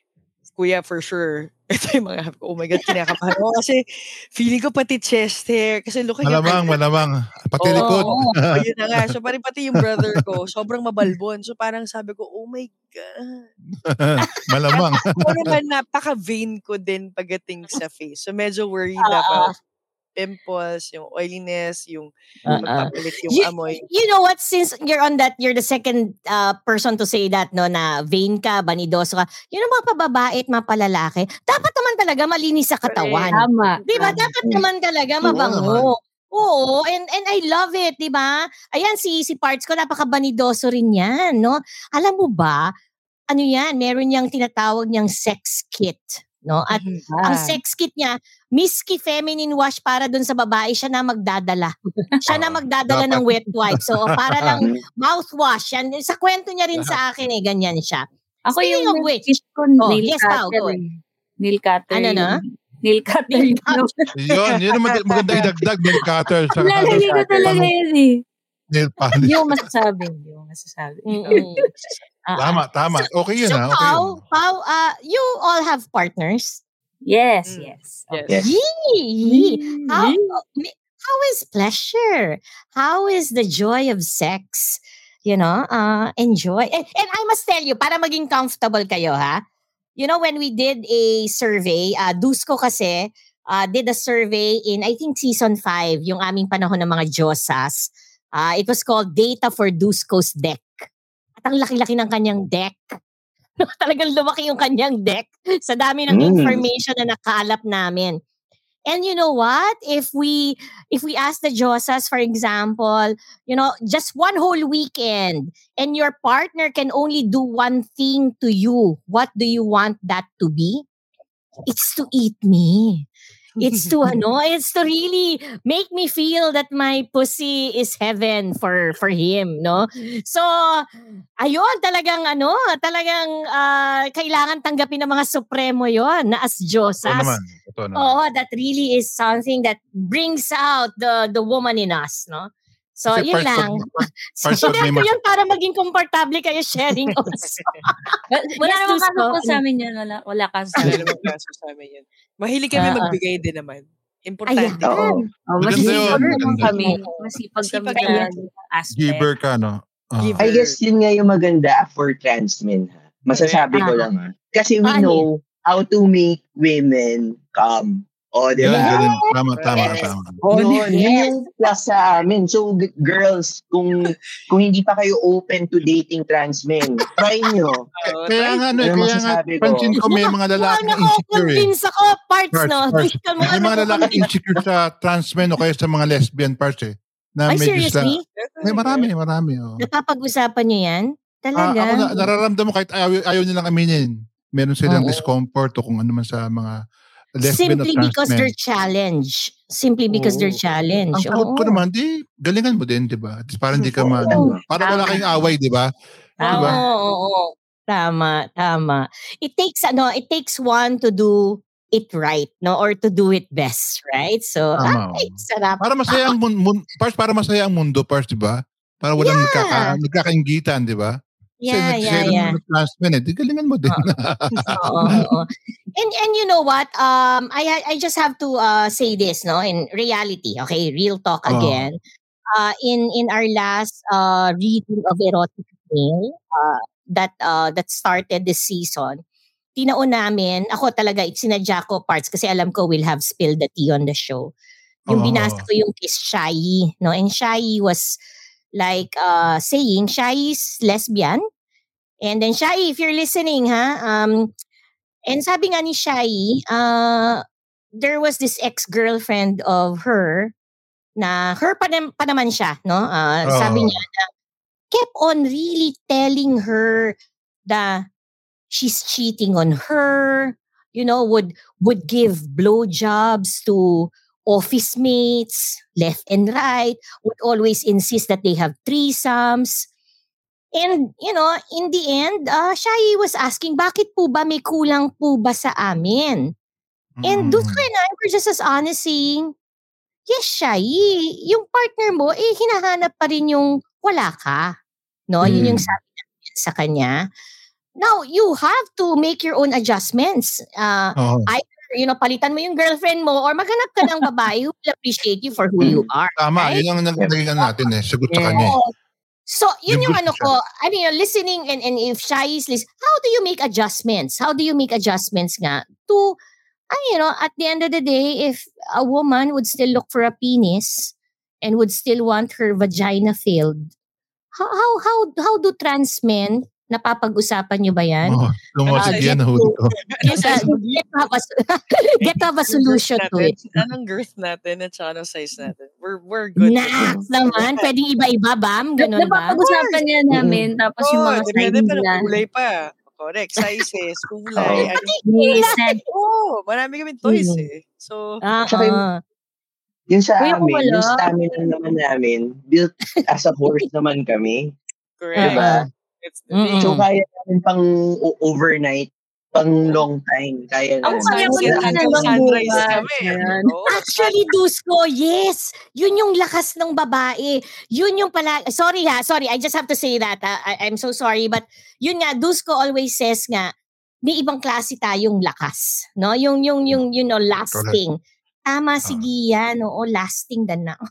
kuya, for sure, ito yung mga, oh my God, kinakabahan ako. Kasi feeling ko pati chest hair. Kasi looking at Malamang, malamang. Pati Oo. likod. Oh, yun na nga. So, pati pati yung brother ko, sobrang mabalbon. So, parang sabi ko, oh my God. Malamang. Ako naman, napaka-vain ko din pagdating sa face. So, medyo worried about pimples, yung oiliness, yung Uh-uh. magpapalit yung You, amoy. you know what? Since you're on that, you're the second uh, person to say that, no, na vain ka, vanidoso ka. Yun ang mga pababae at mga palalaki. Dapat naman talaga malinis sa katawan. Tama. Di ba? Dapat naman talaga mabango. Oo, and and I love it, di ba? Ayan, si si Parts ko, napaka-banidoso rin yan, no? Alam mo ba, ano yan, meron niyang tinatawag niyang sex kit, no? At ang sex kit niya, Miski Feminine Wash para dun sa babae, siya na magdadala. Siya na magdadala ng wet wipe. So, para lang mouthwash. Yan. Sa kwento niya rin sa akin eh, ganyan siya. Ako Speaking yung of which, kit ko, oh, nail yes, Pao, cutter. go. eh. Nail cutter. Ano na? yun. Nail cutter. Nail yun. Yun, yun ang mag- maganda idagdag. Nail cutter. Sa Lalagay ko talaga yun eh. Nail polish. Hindi ko masasabi. Hindi ko masasabi. Mm-mm. Ah, Tama, tama. Okay yun, so, ha? Okay Pao, yun. Pao, uh, you all have partners? Yes, Mm. yes. Yes. Yee! How, Mm. how is pleasure? How is the joy of sex? You know, uh, enjoy. And, and I must tell you, para maging comfortable kayo, ha? You know, when we did a survey, uh, Dusko kasi uh, did a survey in, I think, season five, yung aming panahon ng mga Diyosas. Uh, it was called Data for Dusko's Deck. At ang laki-laki ng kanyang deck. Talagang lumaki yung kanyang deck sa dami ng Mm. information na nakalap namin. And you know what? If we if we ask the Diyosas, for example, you know, just one whole weekend and your partner can only do one thing to you, what do you want that to be? It's to eat me. It's to ano, it's to really make me feel that my pussy is heaven for for him, no? So, ayun, talagang ano, talagang uh, kailangan tanggapin ng mga supremo yon na as Ito Diyosas. naman. Ito naman. Oo, that really is something that brings out the the woman in us, no? So, Kasi yun parts lang. of- parts So, of may ko mas- yun para maging komportable kayo sharing also. Wala Yes, naman Dusko. kaso po sa amin yan. Wala, wala kaso sa Wala amin. namang kaso sa amin yan. Mahilig kami Ah, ah. magbigay din naman. Importante. Ayan. Oo. Oh, Maganda masipag yun, naman maganda. kami. Masipag kami Masipag sa yan. aspect. Giver ka, no? Ah. Giver. I guess yun nga yung maganda for trans men. Ha? Masasabi ko Ah. lang ha. Kasi we Ano know how to make women come. O, di Yan, ba? ganun. Tama, tama, Yes. tama. Yun, yun Yes. yung plus sa amin. So, g- girls, kung kung hindi pa kayo open to dating trans men, try nyo. Oo, Kaya try nga, ano, Ano kaya nga, masasabi ko? pansin ko may mga lalaki Mukhang na insecure eh. nako-convince ako, parts, Parts, no? parts. Di ka mga May mga lalaki nako-convince. insecure sa trans men o kaya sa mga lesbian parts eh. Na Ay, medyo sila, seriously? may marami, marami. Oh. Napapag-usapan niyo yan? Ah, Talaga? ako na, nararamdaman mo kahit ayaw, ayaw nilang aminin. Meron silang Oo. discomfort o kung ano man sa mga lesbian o Simply trans because men. they're challenged. Simply because they're Oo. challenged. Ang sagot ko Oo. naman, di, galingan mo din, di ba? At least parang di ka Oo. man, para wala Tama. kayong away, di ba? Oo, Diba? oo, oo. Tama, tama. It takes ano, it takes one to do it right, no, or to do it best, right? So, Tama. ay, sarap. Para masaya ang mundo, parts, para masaya ang mundo, parts, di ba? Para walang Yeah. nagkaka, nagkakaingitan, di ba? Kasi Yeah, yeah, nagsisaya yeah. ng trans men eh, di galingan mo din. Oo, oo. And and you know what? Um, I I just have to uh say this, no, in reality, okay, real talk Oo. again. Uh, in in our last uh reading of Erotic Mail, uh, that uh that started this season, tinaon namin, ako talaga, sinadya ko parts kasi alam ko we'll have spilled the tea on the show. Yung Oo. binasa ko yung kiss Shai, no, and Shai was like uh saying Shai's lesbian. And then Shai, if you're listening, ha, um, and sabi nga ni Shai, uh, there was this ex-girlfriend of her na her pa, nam- pa naman siya, no? Uh, sabi Oo. niya na kept on really telling her that she's cheating on her, you know, would would give blowjobs to office mates left and right, would always insist that they have threesomes. And, you know, in the end, uh, Shai was asking, bakit po ba may kulang po ba sa amin? And Dusko Mm. and I were just as honest saying, yes, Shai, yung partner mo, eh, hinahanap pa rin yung wala ka. No, yun yung Mm. sabi natin sa kanya. Now, you have to make your own adjustments. Uh, Oo. either, you know, palitan mo yung girlfriend mo or maghanap ka ng babae who will appreciate you for who you are. Tama, Right? yun ang nag- naging ano natin eh, sagot sa Yeah. kanya eh. Oo. So, yun Yung yung gusto ano siya. ko, I mean, you're listening and, and if Shai is listening, how do you make adjustments? How do you make adjustments nga to, ah, you know, at the end of the day, if a woman would still look for a penis and would still want her vagina filled, how how how, how do trans men, napapag-usapan nyo ba yan? Oh, lumosig Uh, yan, get huli to- ko. Get, a, get, to have a, get to have a solution to it. Anong girth natin at saka anong size natin? We're, we're good. Nax naman, pwedeng iba-iba, Bam? Ganun ba? Napapag-usapan nga namin, tapos yung mga Oo, depende signs pa ng nila. kulay pa. Correct. Sizes, kulay. Oo. ano. May set. Oo, marami kami toys Mm. eh. So, Ah, Tsaka yung- ah. Yun sa Kuya, kung amin, wala. yung stamina naman namin, built as a horse naman kami. correct. Diba? It's the Mm-mm. thing. So, kaya namin pang o- overnight, pang long time. Kaya Ang namin. kaya ko Sunset naman hanggang hanggang sunrise bukas. kami. Ayan. Oo. Actually, Dusko, yes. Yun yung lakas ng babae. Yun yung pala, sorry ha, sorry, I just have to say that. ha. I, I'm so sorry, but yun nga, Dusko always says nga, may ibang klase tayong lakas. No? Yung, yung, yung, you know, lasting. Tama si Ah. Gian, oo, lasting dan na.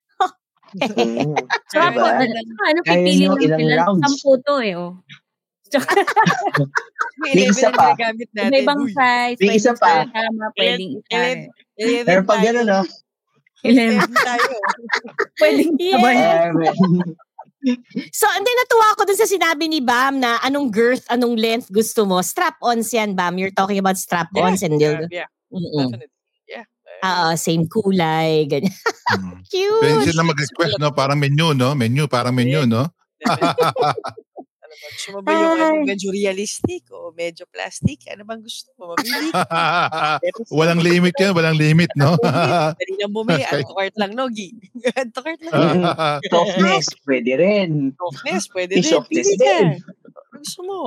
Mm, Tsaka diba? po, ano, ano Kaya pipili nyo lang ilang sila. rounds? Sampu to eh, oh. Tsaka, May May eleven isa na pa. ginagamit natin. iba-ibang Uy, size. May isa pwedeng pa. sa tama, pwedeng isa. eleven, eh. eleven Pero pag tayo. gano'n, no? Eleven. eleven tayo. Pwedeng Yes. sabay. Um, So, and then natuwa ako dun sa sinabi ni Bam na anong girth, anong length gusto mo. Strap-ons yan, Bam. You're talking about strap-ons and dildo. Yeah, Mm-mm. definitely. Yeah. Ah, same kulay, ganyan. Mm. Cute. Pwede sila mag-request, no? Parang menu, no? Menu, parang menu, no? Ano ba? Gusto mo ba yung ano, Ay. medyo realistic o medyo plastic? Ano bang gusto mo? Mamili ka. Walang limit yan, walang limit, no? Dali lang bumili. Okay. Add to cart lang, no? Gi. Add to cart lang. softness, pwede rin. Softness, pwede May rin. softness Pili ka. din. Ano gusto mo?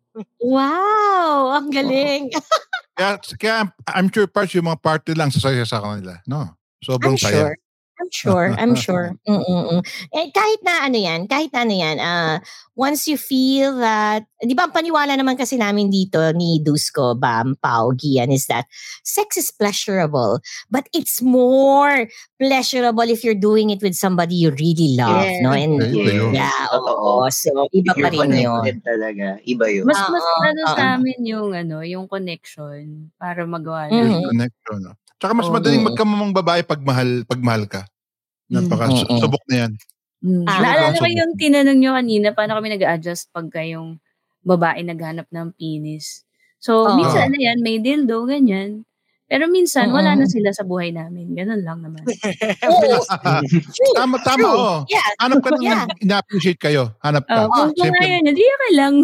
Wow, ang galing. kaya, kaya I'm sure parts yung mga party lang sasaya sa kanila, no? Sobrang I'm saya. sure. I'm sure, I'm sure. Mm-mm. Eh, kahit na ano yan, kahit na ano yan, uh, once you feel that, di ba ang paniwala naman kasi namin dito ni Dusko, Bam, Pao, Gian, is that sex is pleasurable, but it's more pleasurable if you're doing it with somebody you really love, Yes. no? And Ay, iba yun. yeah, Totoo. oo. So, iba If pa you're rin yun. connected talaga, iba yun. Mas mas Oo, ano oo. sa amin yung ano, yung connection para magawa Mhm. There's namin. connection. No? Tsaka mas Oo. madaling Mm. magkamamang babae pag mahal, pag mahal ka. Mm. Napaka su- Mm-mm. subok na yan. Mm. Ah. Naalala ko Subok. yung tinanong nyo kanina, paano kami nag-adjust pagka yung babae naghanap ng penis. So, Oo. minsan ano yan, may dildo, ganyan. Pero minsan, wala Mm-mm. na sila sa buhay namin. Ganun lang naman. Oo. True, tama, tama, true. oh. Yeah. Hanap ka nang Yeah. ina-appreciate kayo. Hanap Oh, ka. kung kung Simple. ayaw niya, di okay lang.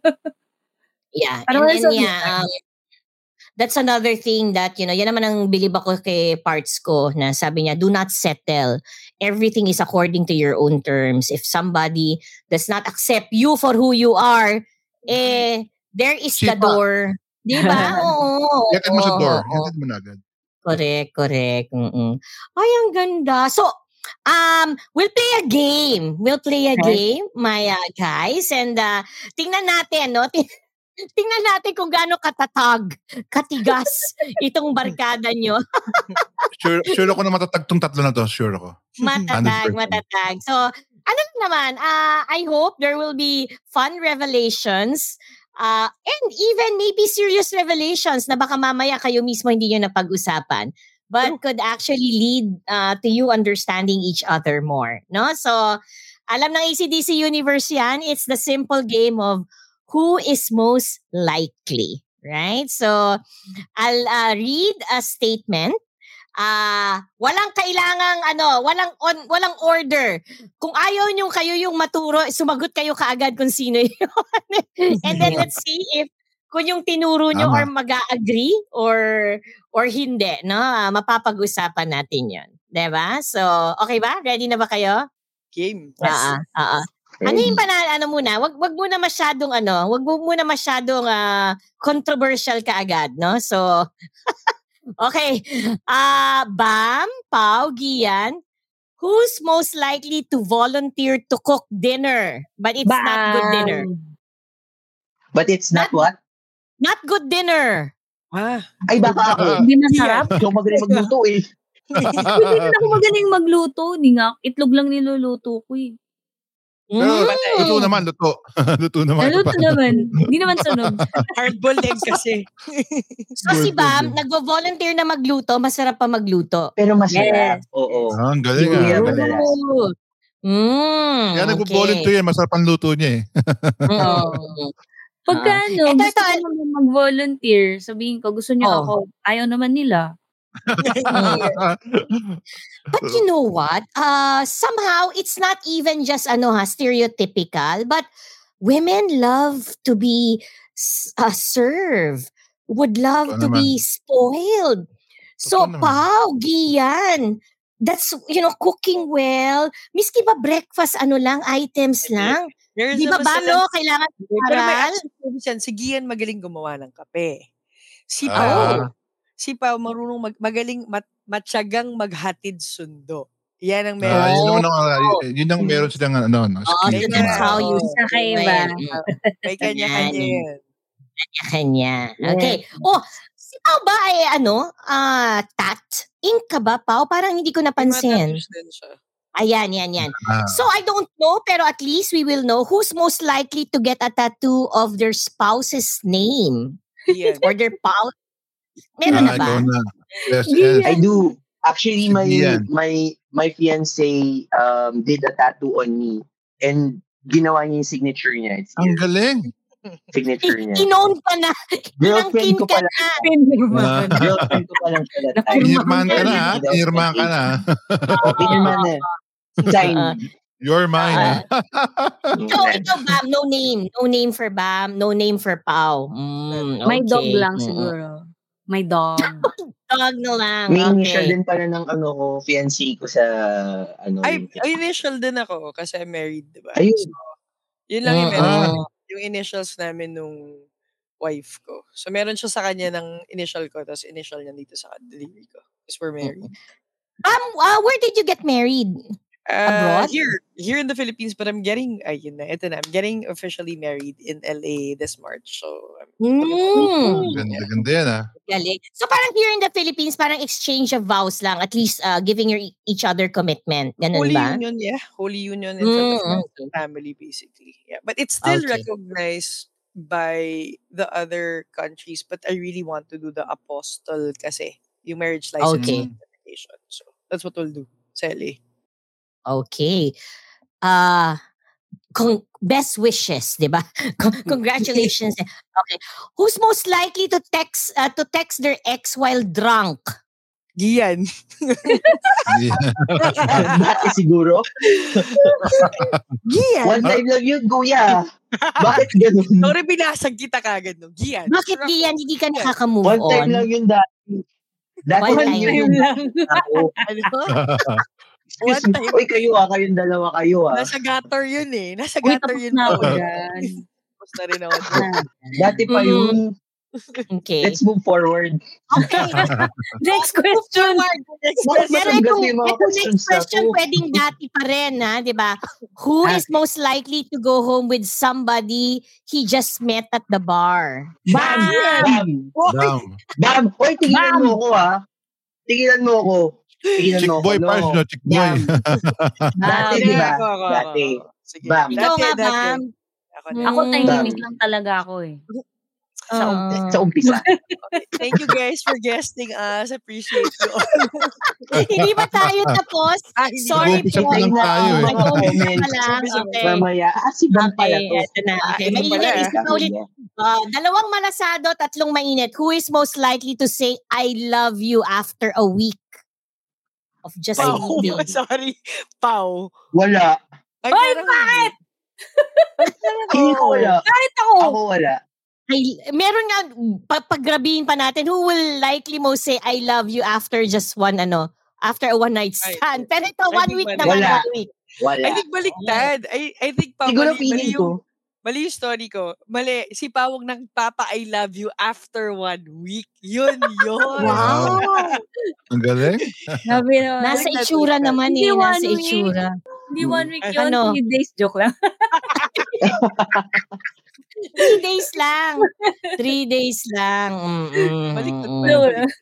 Yeah. Parang And wala then, sabi. yeah, um, that's another thing that, you know, yan naman ang bilib ako kay parts ko na sabi niya, do not settle. Everything is according to your own terms. If somebody does not accept you for who you are, eh, there is the Sipa. door. Di ba? Oo. Yakin mo sa door. Oo. Yakin mo na agad. Correct, correct. Mm-mm. Ay, ang ganda. So, um, we'll play a game. We'll play a Okay. game, my uh, guys. And uh, tingnan natin, no? Ting- tingnan natin kung gaano katatag, katigas itong barkada nyo. Sure, sure ako na matatag tong tatlo na to. Sure ako. Matatag, one hundred percent. matatag. So, ano naman, uh, I hope there will be fun revelations uh, and even maybe serious revelations na baka mamaya kayo mismo hindi nyo napag-usapan but could actually lead uh, to you understanding each other more. No? So, alam ng A C D C Universe yan, it's the simple game of who is most likely, right? So, I'll uh, read a statement. Ah, walang kailangang ano, walang on, walang order. Kung ayaw niyo kayo yung maturo, sumagot kayo kaagad kung sino 'yun. And then let's see if kung yung tinuro niyo Tama. or mag-agree or or hindi, no? Ah, mapapag-usapan natin 'yon. 'Di ba? So, okay ba? Ready na ba kayo? Game. Ah, ah, ah. Ano yung panal, ano muna, wag wag muna masyadong ano, wag mo muna masyadong ah, controversial kaagad, no? So, okay. Ah, Bam, Pao, Gian, who's most likely to volunteer to cook dinner, but it's not good dinner. Bam. But it's not what? Not good dinner. Ah. Ay, baka ako. Hindi masarap. Hindi ako magaling magluto eh. Hindi rin ako magaling magluto. Hindi nga, itlog lang niluluto ko eh. Pero, Mm. luto naman, luto. luto naman. Naluto naman. Hindi naman sunog. Hard-boiled egg kasi. So si Good, Bam, good. nagvo-volunteer na magluto, masarap pa magluto. Pero masarap. Yes. Oo. Ah, ang galing Hindi ah. yan madalas. Oh. Mm, Kaya nagpo-volunteer yan, masarap ang luto niya eh. Mm. Pagka Ah. ano, Ito, gusto ito, ko naman mag-volunteer, sabihin ko, gusto niyo Oh. ako, ayaw naman nila. But you know what? Uh, somehow, it's not even just ano ha, stereotypical, but women love to be s- uh, served, would love Totoo to be spoiled. So, Totoo naman. Pao, Gian, that's, you know, cooking well. Miski ba breakfast, ano lang, items lang? Meron Di ba naman ba, silang- no? Kailangan Pero may aral. action service yan. Si Gian magaling gumawa ng kape. Si Ah. Pao, si Pao marunong mag, magaling mat, matyagang maghatid sundo. Yan ang meron. Ah, yun Oh. naman ang, y- yun ang meron silang ano, no, Oh, skill. so that's how you Oo. Sa kaiba. May kanya-kanya yan. Kanya. Okay. Oh, si Pao ba ay ano, ah, tat? Ink ka ba, Pao? Parang hindi ko May mga napansin. tattoos din siya. Ayan, yan, yan. Ah. So, I don't know, pero at least we will know who's most likely to get a tattoo of their spouse's name Yan. or their spouse. Meron na Ah, ba? ikaw na. Yes, Gian. yes. I do. Actually, my Yan. my my fiancé um, did a tattoo on me and ginawa niya yung signature niya. It's Ang here. galing. Signature niya. Inown ka na. Girlfriend Inangkin ko ka pala. na. Ah. Girlfriend ko pa lang siya that time. Pinirmahan ka na, ha? Pinirmahan ka na. Oh, pinirmahan na. Sign. You're mine, ha? Ikaw, ikaw, Bam, no name. No name for Bam, no name for Pao. Mm, May dog okay. lang Mm. siguro. May dog. Dog na lang. May initial Okay. din pala ng ano ko, fiancé ko sa ano. Ay, yung- ay, initial din ako kasi I'm married, di ba? Ayun. So, yun lang yung Mm, meron. mm. Yung initials namin nung wife ko. So, meron siya sa kanya ng initial ko, tapos initial niya dito sa delivery ko. Tapos we're married. Um, uh, where did you get married? Uh, Abroad? here, here in the Philippines, but I'm getting, ayun na, ito na, I'm getting officially married in L A this March. So, I'm Mm. Ganda, ganda yan ah. Galing. So parang here in the Philippines, parang exchange of vows lang, at least uh, giving your each other commitment. Ganun Holy ba? Union, yeah. Holy Union in front of Mm, the family, basically. Yeah, but it's still Okay. recognized by the other countries. But I really want to do the apostle kasi, yung marriage license Okay. certification. So that's what we'll do sa L A. Okay. Uh, con- best wishes, di ba? Con- Congratulations. Okay. Who's most likely to text uh, to text their ex while drunk? Gian. Dati siguro. Gian. One time lang yun, kuya. Bakit ganun? Sorry, binasag kita kagad. No? Gian. Bakit Gian, hindi ka nakaka-move One time on? lang yun dati. Dati One lang time yun yung lang. ako. Ano? Excuse One me. time. Uy, kayo ah, kayong dalawa kayo ah. Nasa gutter yun eh. Nasa Uy, gutter tapos yun. na ako tol. dyan. Tapos na rin ako dyan. Dati pa yun. Okay. Let's move forward. Okay. Next question. Next Bakit question. Pero masagot itong, yung mga itong questions next question, ako? pwedeng dati pa rin, ha? Di ba? Who is most likely to go home with somebody he just met at the bar? Bam! Bam! Damn. Bam! Uy, tigilan mo ako ah. Tigilan mo ako. Tigilan Chick mo ako. boy No. pass, no? Chick boy. Bam. Dati, Sige, di ba? ako, ako, Dati. ako. Sige. Bam. Ikaw Dati, nga, dati. Bam. Ako na. Ako Mm. tahimik lang talaga ako eh. Sa, Ah. um- sa umpisa. Okay. Thank you guys for guesting us. Appreciate you. Hindi ba tayo tapos? Ah, hindi Sorry Nag-uumpisa po. pa lang tayo eh. Nag-uumpisa pa lang. Umpisa pa Okay. Mamaya, ah, si Bam pala Okay, to. eto na. Okay, Ah, ito mainit. pala. Isa pa ulit. Uh, dalawang malasado, tatlong mainit. Who is most likely to say, I love you after a week of just Pau. meeting? Sorry. Pau. Wala. Ay, Ay, parang bakit? Hindi ko wala. Kahit ako. Ako wala. Ay, meron nga, pag paggrabihin pa natin, who will likely most say, I love you after just one, ano, after a one night stand. Pero ito, I one think week wala. naman, Wala. one week. Wala. I think baliktad. I, I think pa, Siguro mali, mali feeling yung, ko. mali yung story ko. Mali, si Pawag nang Papa I love you after one week. Yun, yun. Wow. Ang galing. Sabi naman. Nasa itsura naman Hindi eh, nasa one week. itsura. Hindi one week Ay, yun. ano? Three days. Joke lang. Three days lang. Three days lang. Mm-mm. Baliktad pa Mm-mm. rin, No. baliktad.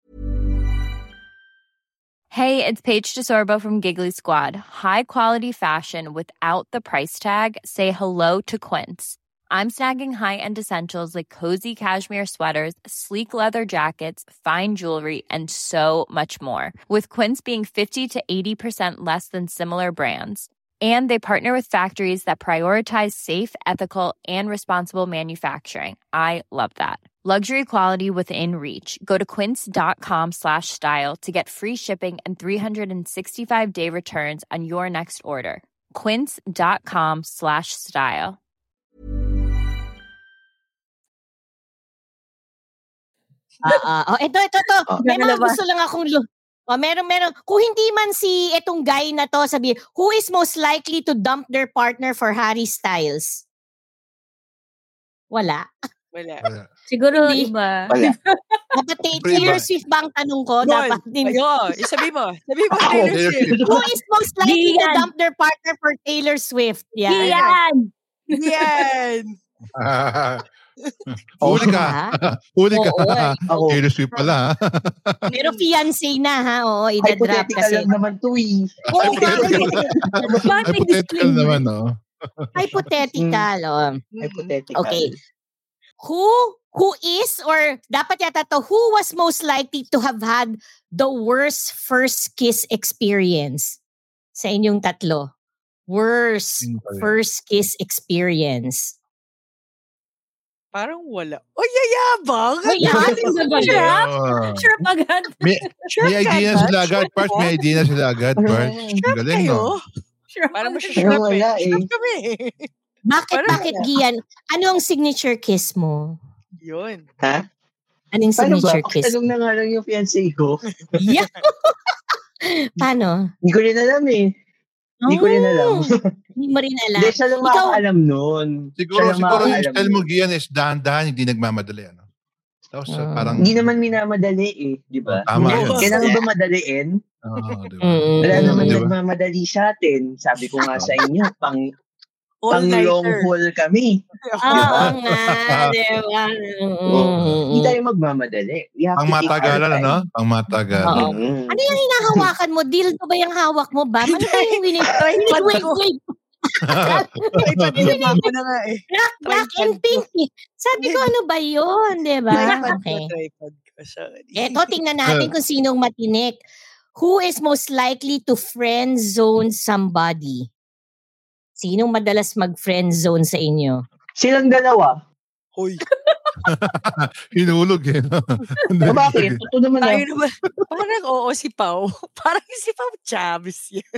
Hey, it's Paige DeSorbo from Giggly Squad. High quality fashion without the price tag. Say hello to Quince. I'm snagging high-end essentials like cozy cashmere sweaters, sleek leather jackets, fine jewelry, and so much more. With Quince being fifty to eighty percent less than similar brands. And they partner with factories that prioritize safe, ethical, and responsible manufacturing. I love that. Luxury quality within reach. Go to quince.com slash style to get free shipping and three sixty-five day returns on your next order. Quince.com slash style. Ah, ah. Oh, ito, ito, ito. Oh. May mga Dalawa. gusto lang akong... Lu- oh, meron, meron. Kung hindi man si etong guy na to, sabi, who is most likely to dump their partner for Harry Styles? Wala. Wala. Wala. Siguro Hindi. iba. Wala. Dapat tay- Siyempre Taylor iba. Swift ba ang tanong ko? Yun. Dapat din. Ayun. Isabi mo. Sabi mo, Ako. Taylor Taylor Swift. Who is most likely to Gian. dump their partner for Taylor Swift? Yeah. Iyan! Yan. Huli ka. Huli ka. Oo, eh. Ako. Taylor Swift pala. Pero fiancé na ha. Oo, ida-drop Hypothetical kasi. lang naman to eh. Oo, nga, Bakit Hypothetical explain? naman, no? hypothetical. Oh. Hypothetical. Okay. Who who is or dapat yata to who was most likely to have had the worst first kiss experience sa inyong tatlo? Worst Sino kaya? first kiss experience. Parang wala. O, yayabang. Uy, yan. Sure, Ah. sure agad. May, Sure may idea na ka, sila Dad? agad, Sure Parts. ka? May idea na sila agad, Parts. Sure Galing, kayo? no? Sure Parang agad. masya-sure Pero wala eh. eh. Sure kami. Bakit, Parang bakit, wala. Gian? Ano ang signature kiss mo? Yun. Ha? Anong Paano ba? signature kiss? Pakitanong na nga lang yung fiancé ko. Yeah. Paano? Hindi ko rin alam eh. Hindi ko rin alam. Oh, Hindi mo rin alam. Hindi, siya lang Ikaw- makakaalam nun. Siguro, Siya lang siguro yung makakaalam style mo, nun. Gian, is dahan-dahan, hindi nagmamadali, ano? Tapos Mm. parang... Hindi naman minamadali eh, di ba? Oh, tama yun. Kailangan ba madaliin? Oo, di ba? Mm. Wala naman Di ba? nagmamadali sa atin. Sabi ko nga sa inyo, pang pang All-nighter. long haul kami. Oo nga, di ba? Hindi tayo magmamadali. We have Pang to take our matagalan, time. ano? Pang matagalan. Oo. Mm. Ano yung hinahawakan mo? Dildo ba yung hawak mo, ba? Ano ba yung winit? Wait, wait, wait. Tripod, ginaba ko na nga eh. Black, black and Tripod ko. pink. Sabi ko, ano ba yun? Di ba? Tripod ko, Okay. tripod ko. Sorry. Eto, tingnan natin kung sinong matinik. Who is most likely to friend zone somebody? Sinong madalas mag-friend zone sa inyo? Silang dalawa. Hoy. Hinulog eh. O bakit? Ito naman Tayo na. naman. Parang oo si Pao. Parang si Pao Chavez yan.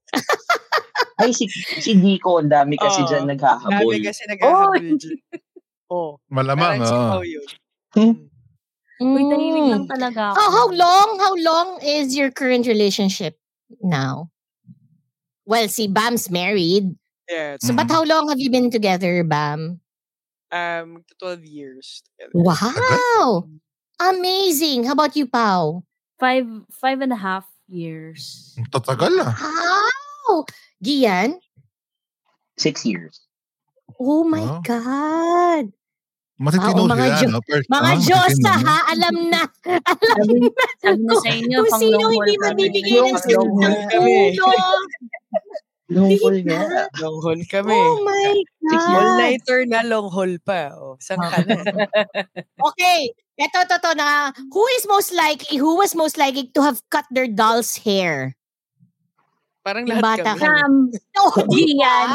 Ay, si, si Dico, ang dami kasi Oo. dyan naghahabol. Dami kasi naghahabol dyan. Oh. Malamang, Parang si oo. Pao yun. Hmm? Uy, tahimik Mm. lang talaga ako. How, how long? How long is your current relationship now? Well, si Bam's married. Yeah. So, but how long have you been together, Bam? Um, twelve years. together. Wow! Amazing. How about you, Pao? Five, five and a half years. Tatagal ah. Wow! Gian? Six years. Oh my Wow. God. Matitino Oo, mga sila, Jo- no? First, Mga ah, Diyosa, matitino. ha? Alam na. Alam Sabi, na. sabi na sa inyo, Kung pang sino long haul hindi kami. mabibigay ng Long sakit ng kami. ulo. Long haul Diba? nga. Long haul kami. Oh my Six God. All-nighter na long haul pa. Oh, saan ka na? Okay. Ito, ito, ito na. Who is most likely, who was most likely to have cut their doll's hair? Parang Yung lahat bata kami. ka. Sam, No, di ba? Gian,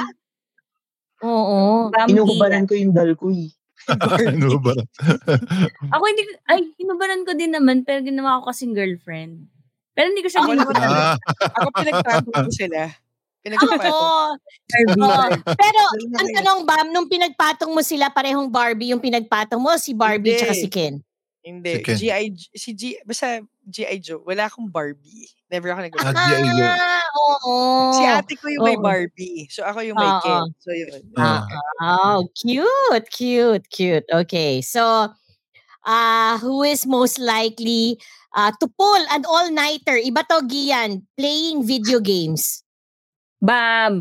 Oo. Bam, Gian. Inuhubaran ko yung dal ko eh. Ano ba? Ako hindi, ko- ay, hinubaran ko din naman, pero ginawa ko kasing girlfriend. Pero hindi ko siya Ako ginawa. naman talaga. Ah, Ako pinagpatong ko sila. Ako. Pinagpatong. Oo. Pero, Dalawa ang kayo. tanong, Bam, nung pinagpatong mo sila, parehong Barbie yung pinagpatong mo, si Barbie Hindi. tsaka si Ken. Hindi. Si Ken. G I J- si G, basta G I Joe. Wala akong Barbie. Never ako nag Ah, G I Joe. Ah, oo. Si ate ko yung may Oo. Barbie. So ako yung may Oo. Ken. So yun. Ah. Oh, cute, cute, cute. Okay, so, uh, who is most likely uh, to pull an all-nighter? Iba to, Gian, playing video games. Bam!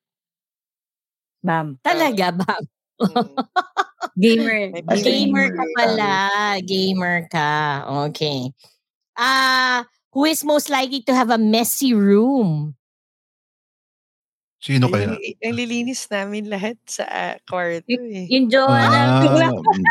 Bam. Talaga ba? Mm. Gamer. May As a Gamer ka gamer, pala. Gamer ka. Okay. Ah, who is most likely to have a messy room? Sino Ay, kaya? Ang, ang lilinis namin lahat sa uh, kwarto eh. Yung Joanna. Ah,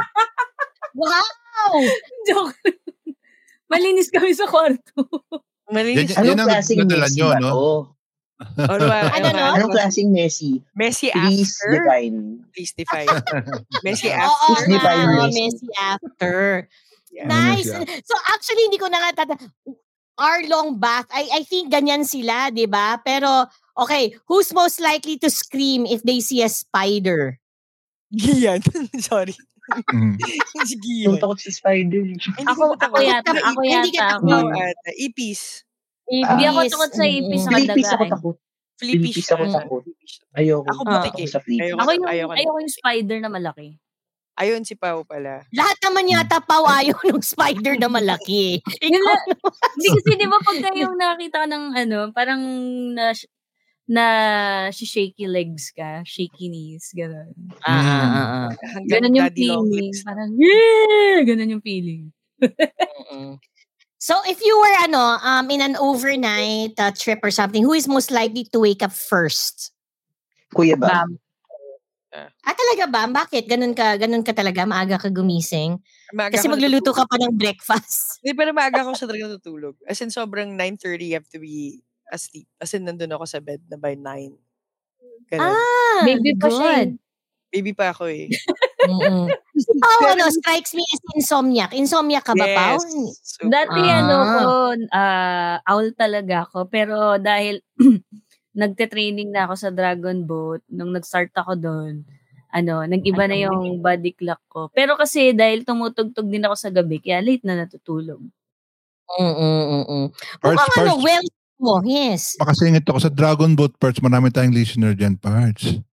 Wow! Joke. Malinis kami sa kwarto. Malinis. Yan- Anong yan ang klaseng nadala Messi nyo, ba no? to? Ano ba? Ano, no? Anong klaseng Messi? Messi Please after? define. Please define. Messi Oo after? Please define nga, Messi. messy after. Yeah. Nice. Ano So actually, hindi ko na nga tata... Our long bath, I, I think ganyan sila, di ba? Pero, okay, who's most likely to scream if they see a spider? Gian. Sorry. Mm. Si Yung Gian. takot sa spider. Hindi Ako, ko takot. ako yata, Hindi ako ka yata. takot. Ako. Ikaw ata. Ipis. Hindi ako Ipis. takot sa ipis Mm. sa Philippines ako daga. takot. Flippy Philippines siya. ako takot. Ayoko. Ako Ah. butiki. Ako sa Philippines. Ayoko, Ako yung, ayoko, ayoko yung spider na malaki. Ayun si Pao pala. Lahat naman yata Pao ayaw ng spider na malaki. Yun Ikaw lang. Hindi kasi di ba pag yung nakita ka ng ano, parang na, na shaky legs ka, shaky knees, gano'n. Ah, ah, ah, ah. Hanggang Ganun yung daddy long feeling. legs. Parang, yeah! Ganun yung feeling. Mm-mm. So if you were ano um in an overnight uh, trip or something, who is most likely to wake up first? Kuya ba? Bam. Ah, talaga ba? Bakit? Ganun ka, ganun ka talaga? Maaga ka gumising? Maaga Kasi ako magluluto natutulog. ka pa ng breakfast. Hindi, pero maaga ako sa talaga natutulog. As in, sobrang nine thirty you have to be asleep. As in, nandun ako sa bed na by nine. Ganun. Ah, Baby pa siya. good. Baby pa ako eh. Mm-mm. Si Pao, ano, strikes me as insomniac. Insomniac ka ba, Pao? Super. Dati Ah. ano ko, ah, owl talaga ako. Pero dahil nagte-training na ako sa Dragon Boat, nung nag-start ako doon, ano, nag-iba na yung body clock ko. Pero kasi dahil tumutugtog din ako sa gabi, kaya late na natutulog. Mm-mm-mm. Parts, Mukhang ano, parts. well mo, yes. Pakasingit ako sa Dragon Boat Parts. Marami tayong listener dyan, Parts.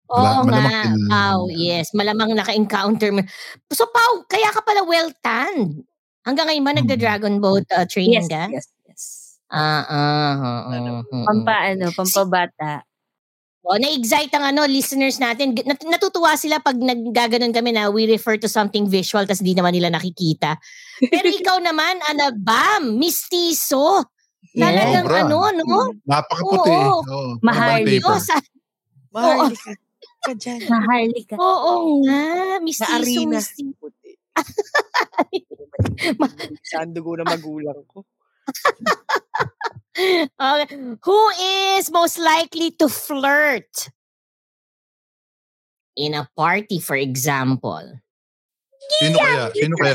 Oo malamang nga, kilala Pao. niya. Yes, malamang naka-encounter mo. So, Pao, kaya ka pala well-tanned. Hanggang ngayon ba Hmm. nagda-dragon boat uh, training Yes, ka? yes, yes. Ah, ah, oo, oo. Pampa, ano, Si, pampabata. oh, na-excite ang ano, listeners natin. G- nat- natutuwa sila pag naggaganon kami na we refer to something visual tas di naman nila nakikita. Pero ikaw naman, ano, bam, mistiso. Yes. Talagang Sobra. ano, no? Napakaputi. Oo. Oh, Maharlika. paper. Diyos, ah. Oo. Maharlika ka dyan. Maharlika. Oo nga, Na mistiso, arena. mistiso. Puti. Saan dugo na magulang ko? Okay. Who is most likely to flirt in a party, for example? Sino kaya? Sino kaya?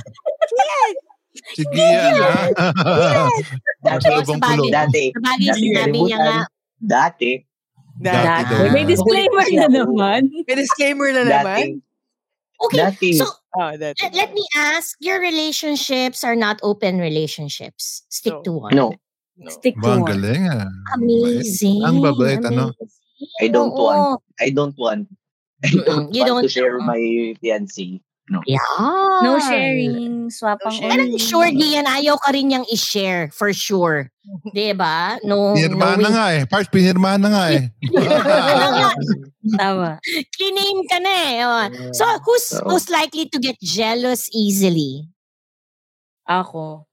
Si Gian, ha? Dati, Nasa lubong Sabagay. kulong. dati, Sabagay, dati sinabi niya nga, nalimutan. Dati, Dati Dati. daw. May disclaimer Kasi na ako, naman. May disclaimer na dati, naman. okay, dati, so Ah, dati. let, let me ask, your relationships are not open relationships. Stick No. to one. no, No. Stick Ba, to ang one. galing, ah. Amazing. Ang babait, ano? Amazing. I don't Oo. want, I don't want, I don't You want don't to share know. my fiancé. No. Yeah. No sharing. Swapang No And I'm only. sure, Gian, ayaw ka rin niyang i-share, for sure. Diba? No, Pinirmahan na knowing. nga eh. Parts, pinirmahan na nga eh. Ano nga, Tama. kiname ka na eh. Oh. So, who's So, most likely to get jealous easily? Ako.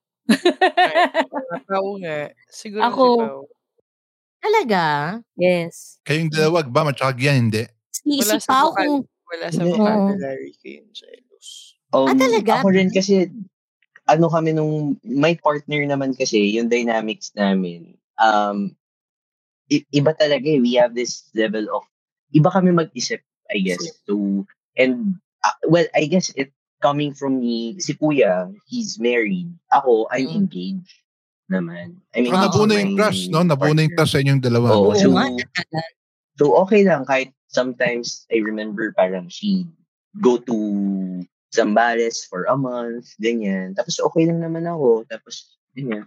Pao nga. Siguro Ako. si Pao. Talaga? Yes. Kayong dalawa, ba? At Gian, hindi. Si, Wala si sa Pao vocal, kung... wala sa Hindi. vocabulary ko yung jealous. um, Ah, talaga? ako rin kasi, ano kami nung, my partner naman kasi, yung dynamics namin, um, i- iba talaga eh. We have this level of, iba kami mag-isip, I guess. So, and, uh, well, I guess it coming from me, si Kuya, he's married. Ako, I'm Mm. engaged naman. I mean, So, Oo. nabuo na my yung crush, no? Nabuo na yung partner. crush sa inyong dalawa. Oo, Oo so, nga, talaga. so okay lang kahit sometimes I remember parang she go to Zambales for a month, ganyan. Tapos okay lang naman ako. Tapos, ganyan.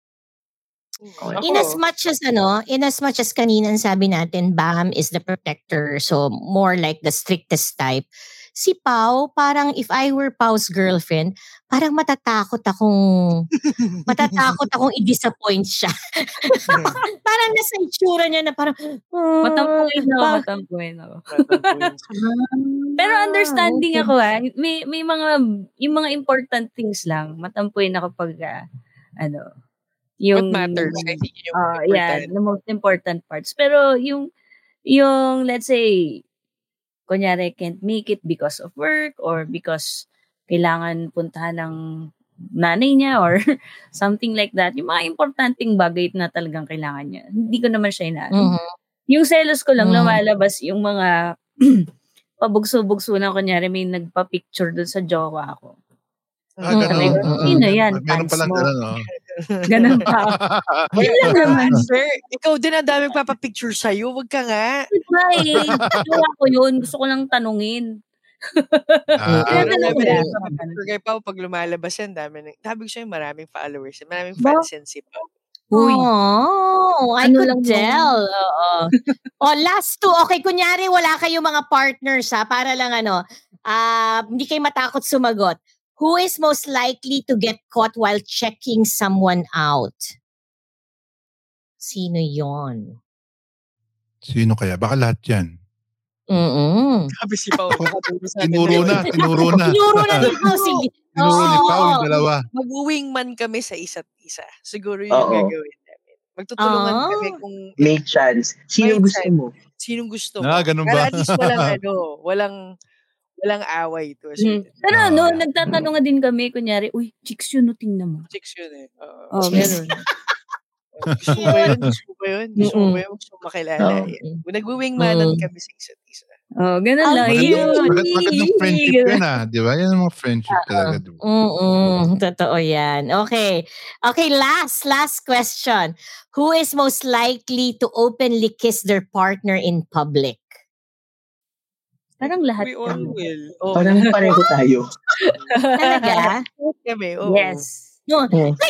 Okay. In as Ako, much as ano, in as much as kanina ang sabi natin, Bam is the protector, so more like the strictest type. Si Pao, parang if I were Pao's girlfriend, parang matatakot akong, matatakot akong i-disappoint siya. Parang nasa itsura niya na parang, "Ah, Matampuin ako, ba- matampuin ako. matampuin siya. Pero understanding okay. ako ah. May may mga yung mga important things lang. Matampuin ako pag ah, ano, What yung matters? I think yung uh, yeah, important. the most important parts. Pero yung yung let's say kunyari can't make it because of work or because kailangan puntahan ng nanay niya or something like that. Yung mga importanteng bagay na talagang kailangan niya. Hindi ko naman siya inaano. Mhm. Yung selos ko lang, Mm. lumalabas yung mga pabugso-bugso na kunyari may nagpa-picture dun sa jowa ko. Ah, ganun. Sabi ko, Mm-mm. sino yan? Meron Fans palang mo? ganun, oh. Ganun pa. Yun lang naman. Sir, ikaw din ang daming papapicture sa'yo. Wag ka nga. Diba eh, jowa ko yun. Gusto ko lang tanungin. Ah, Kaya Ang ganun dami ko na lang. papapicture kay Pao pag lumalabas yan. Dami na. Sabi ko sa'yo, maraming followers. Maraming Ba? fans yan si Pao. Uy. Oh, I Ano could lang yun? tell. Oo. Oh, last two. Okay, kunyari wala kayong mga partners ha, para lang ano, ah, hindi kayo matakot sumagot. Who is most likely to get caught while checking someone out? Sino yon? Sino kaya? Baka lahat yan. Mm-mm. Sabi si Pao. Tinuro na, tinuro na. Tinuro na ni Pao. Sige. Tinuro ni Oo. Pao yung dalawa. Mag-wingman kami sa isa't isa. Siguro yun ang Oo. gagawin namin. Magtutulungan Ah. kami kung Make chance. Sino May gusto chance. mo? sinong gusto mo. Ah, ganun ba? Para at least walang ano, walang walang away to a Hmm. certain Pero Ah. ano, nagtatanong din kami, kunyari, uy, chicks yun, no, tingnan mo. chicks yun eh. Oo. Oh, meron. Gusto mo ba yun? Gusto mo ba yun? Gusto mo Mm-mm. ba yun? Gusto mo makilala? Oo. Yan. Kung nag-wingmanan Mm. kami sa isa't isa. Oh, ganun Ah, lang. maganda- Yun. Maganda, magandang friendship yun ah. Di ba? Yan ang mga friendship talaga. Di ba? Mm-mm. Totoo yan. Okay. Okay, last, last question. Who is most likely to openly kiss their partner in public? Parang lahat We all kami. will. Oh, Parang pareho tayo. Talaga? lahat kami. Oo. Yes. No, Hmm. like, I, I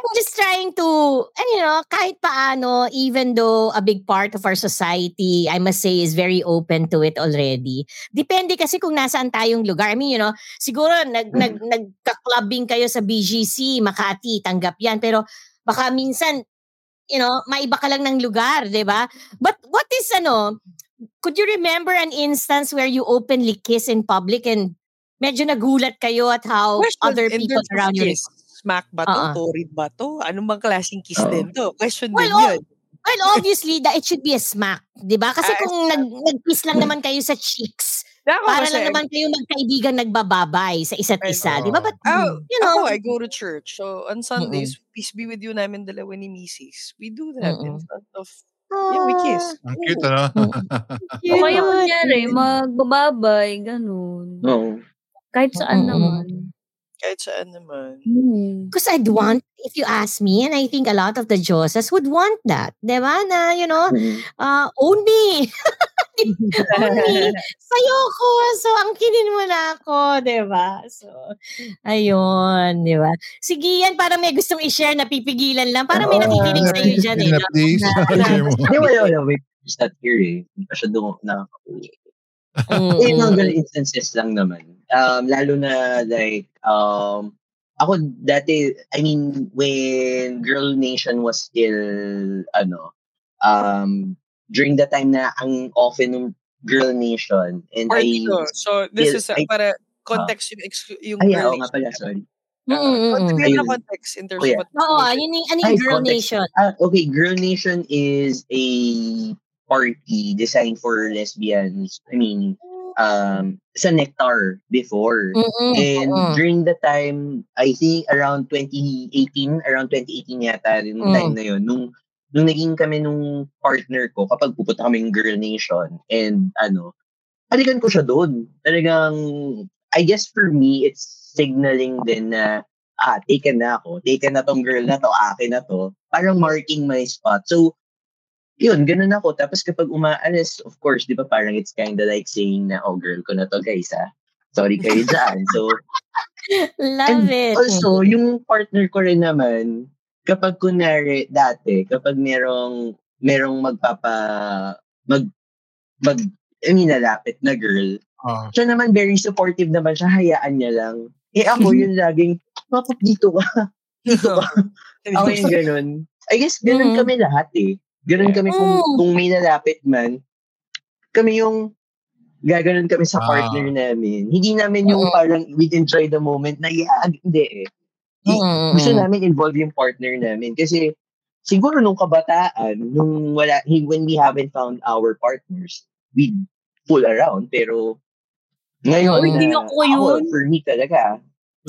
I'm just trying to, and you know, kahit paano, even though a big part of our society, I must say, is very open to it already. Depende kasi kung nasaan tayong lugar. I mean, you know, siguro nag, nag, nagka-clubbing kayo sa B G C, Makati, tanggap yan. Pero baka minsan, you know, maiba ka lang ng lugar, di ba? But what is, ano, could you remember an instance where you openly kiss in public and medyo nagulat kayo at how Question, other in people terms of around you... kiss, smack ba to? Uh-uh. Torrid ba to? Anong bang klaseng kiss Oo. din to? Question Well, din yun. Well, obviously, that it should be a smack, di ba? Kasi Ah, kung nag, nag-kiss lang naman kayo sa cheeks, Ako para kasi, lang naman kayo magkaibigan nagbababay sa isa't I isa, know. di ba? But, Oh, you know, ako, I go to church. So, on Sundays, peace be with you namin dalawa ni Missus. We do that in Mm-mm. front of, yeah, we kiss. Ang cute, ano? O kaya Cute. kunyari, magbababay, ganun. Oo. Kahit saan Mm-mm. naman. Kahit saan naman. Hmm. Because I'd want, if you ask me, and I think a lot of the Josas would want that, di ba? Na, you know, Mm. uh, own me. Own me. Sa'yo ko. So, angkinin mo na ako, di ba? So, ayun, di ba? Sige yan, parang may gustong i-share na pipigilan lang. Parang may Oo, nakikinig ah, sa'yo dyan, eh. Sige na, No? please. Share mo. Hindi, wala, wala. Wait, is that here eh. Hindi pa siya doon nakakauwi. Eh, mga Mm-mm. ganun instances lang naman. Um, lalo na like, um, ako dati, I mean, when Girl Nation was still, ano, um, during the time na ang often ng Girl Nation, and Party I, ko. So, this still, is, uh, I, para context yung, ex- yung ay, girl oo nga nation. pala, sorry. Uh, Mm-mm. bigyan na Ayun. context in terms Oh, of yeah. what Oo, nation. yun yung, ano Ay, yung Girl context. Nation? Ah, okay, Girl Nation is a party designed for lesbians. I mean, um, sa Nectar before. Mm-mm. And Mm-mm. during the time, I think around twenty eighteen, around twenty eighteen yata, yung Mm. time na yun, nung, nung naging kami nung partner ko, kapag pupunta kami ng Girl Nation, and ano, halikan ko siya doon. Talagang, I guess for me, it's signaling din na, ah, taken na ako. Taken na tong girl na to, akin na to. Parang marking my spot. So, yun, ganun ako. Tapos kapag umaalis, of course, di ba parang it's kind of like saying na, oh, girl ko na to, guys, ah. Sorry kayo dyan. So, Love and it. also, yung partner ko rin naman, kapag kunwari, dati, kapag merong, merong magpapa, mag, mag, I mean, nalapit na girl, Ah. siya naman very supportive naman siya, hayaan niya lang. Eh ako yung laging, papap dito ka, dito ka. Ako yung ganun. I guess ganun Mm. kami lahat eh. Ganun Yeah. kami kung, Mm. kung may nalapit man, kami yung gaganon kami sa Ah. partner namin. Hindi namin yung Mm. parang we enjoy the moment na yeah, hindi eh. I- Mm. Gusto namin involve yung partner namin kasi siguro nung kabataan, nung wala, when we haven't found our partners, we fool around. Pero ngayon, Oh, hindi na, ako yun. for me talaga,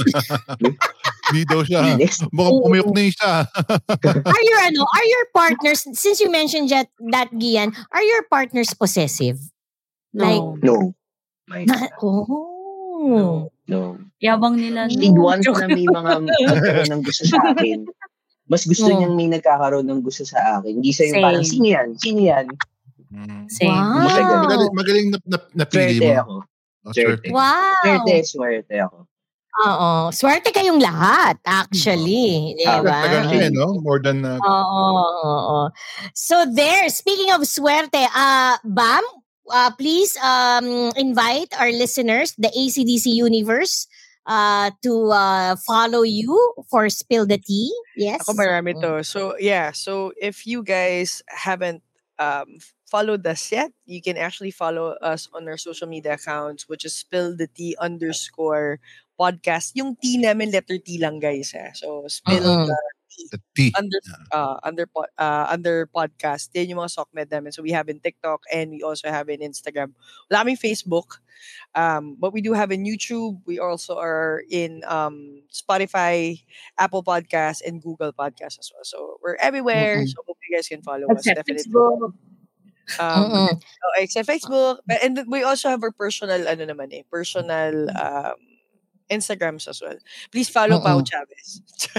Di daw siya. next, Mukhang pumiyok na yung isa. Are your, ano, are your partners, since you mentioned that, that Gian, are your partners possessive? Like, No. no. My na, God, oh. no. Yabang nila. Speed No. once na may mga nagkaroon ng gusto sa akin, mas gusto Mm. niyang may nagkakaroon ng gusto sa akin. Hindi siya yung Same. parang, sino yan? Sino yan? Mm. Same. Wow. Magaling- Magaling na, na, napili Swerte mo. ako. Oh, Swerte. Wow. Swerte, swerte ako. Oo. Swerte kayong lahat, actually. Di Ah, ba? Tagal siya, eh, no? More than, uh, Oo, oo. So there, speaking of swerte, uh, Bam, uh, please um, invite our listeners, the A C D C universe, uh, to uh, follow you for Spill the Tea. Yes? Ako marami to. So, yeah. So, if you guys haven't um, followed us yet, you can actually follow us on our social media accounts, which is Spill the Tea underscore podcast. Yung T namin, letter T lang, guys. Eh. So, Spill Mm-mm. the the tea. under uh under po- uh under podcast. Yan yung mga SOCMED namin. So we have in TikTok and we also have in Instagram. Wala kaming Facebook. Um, but we do have in YouTube. We also are in um Spotify, Apple Podcasts, and Google Podcasts as well. So we're everywhere. Mm-mm. So hope you guys can follow us. Except Definitely. Facebook. Um, Mm-mm. oh, except Facebook. But- And then we also have our personal ano naman eh, personal um Instagrams as well. Please follow Pau Mm-mm. Chavez.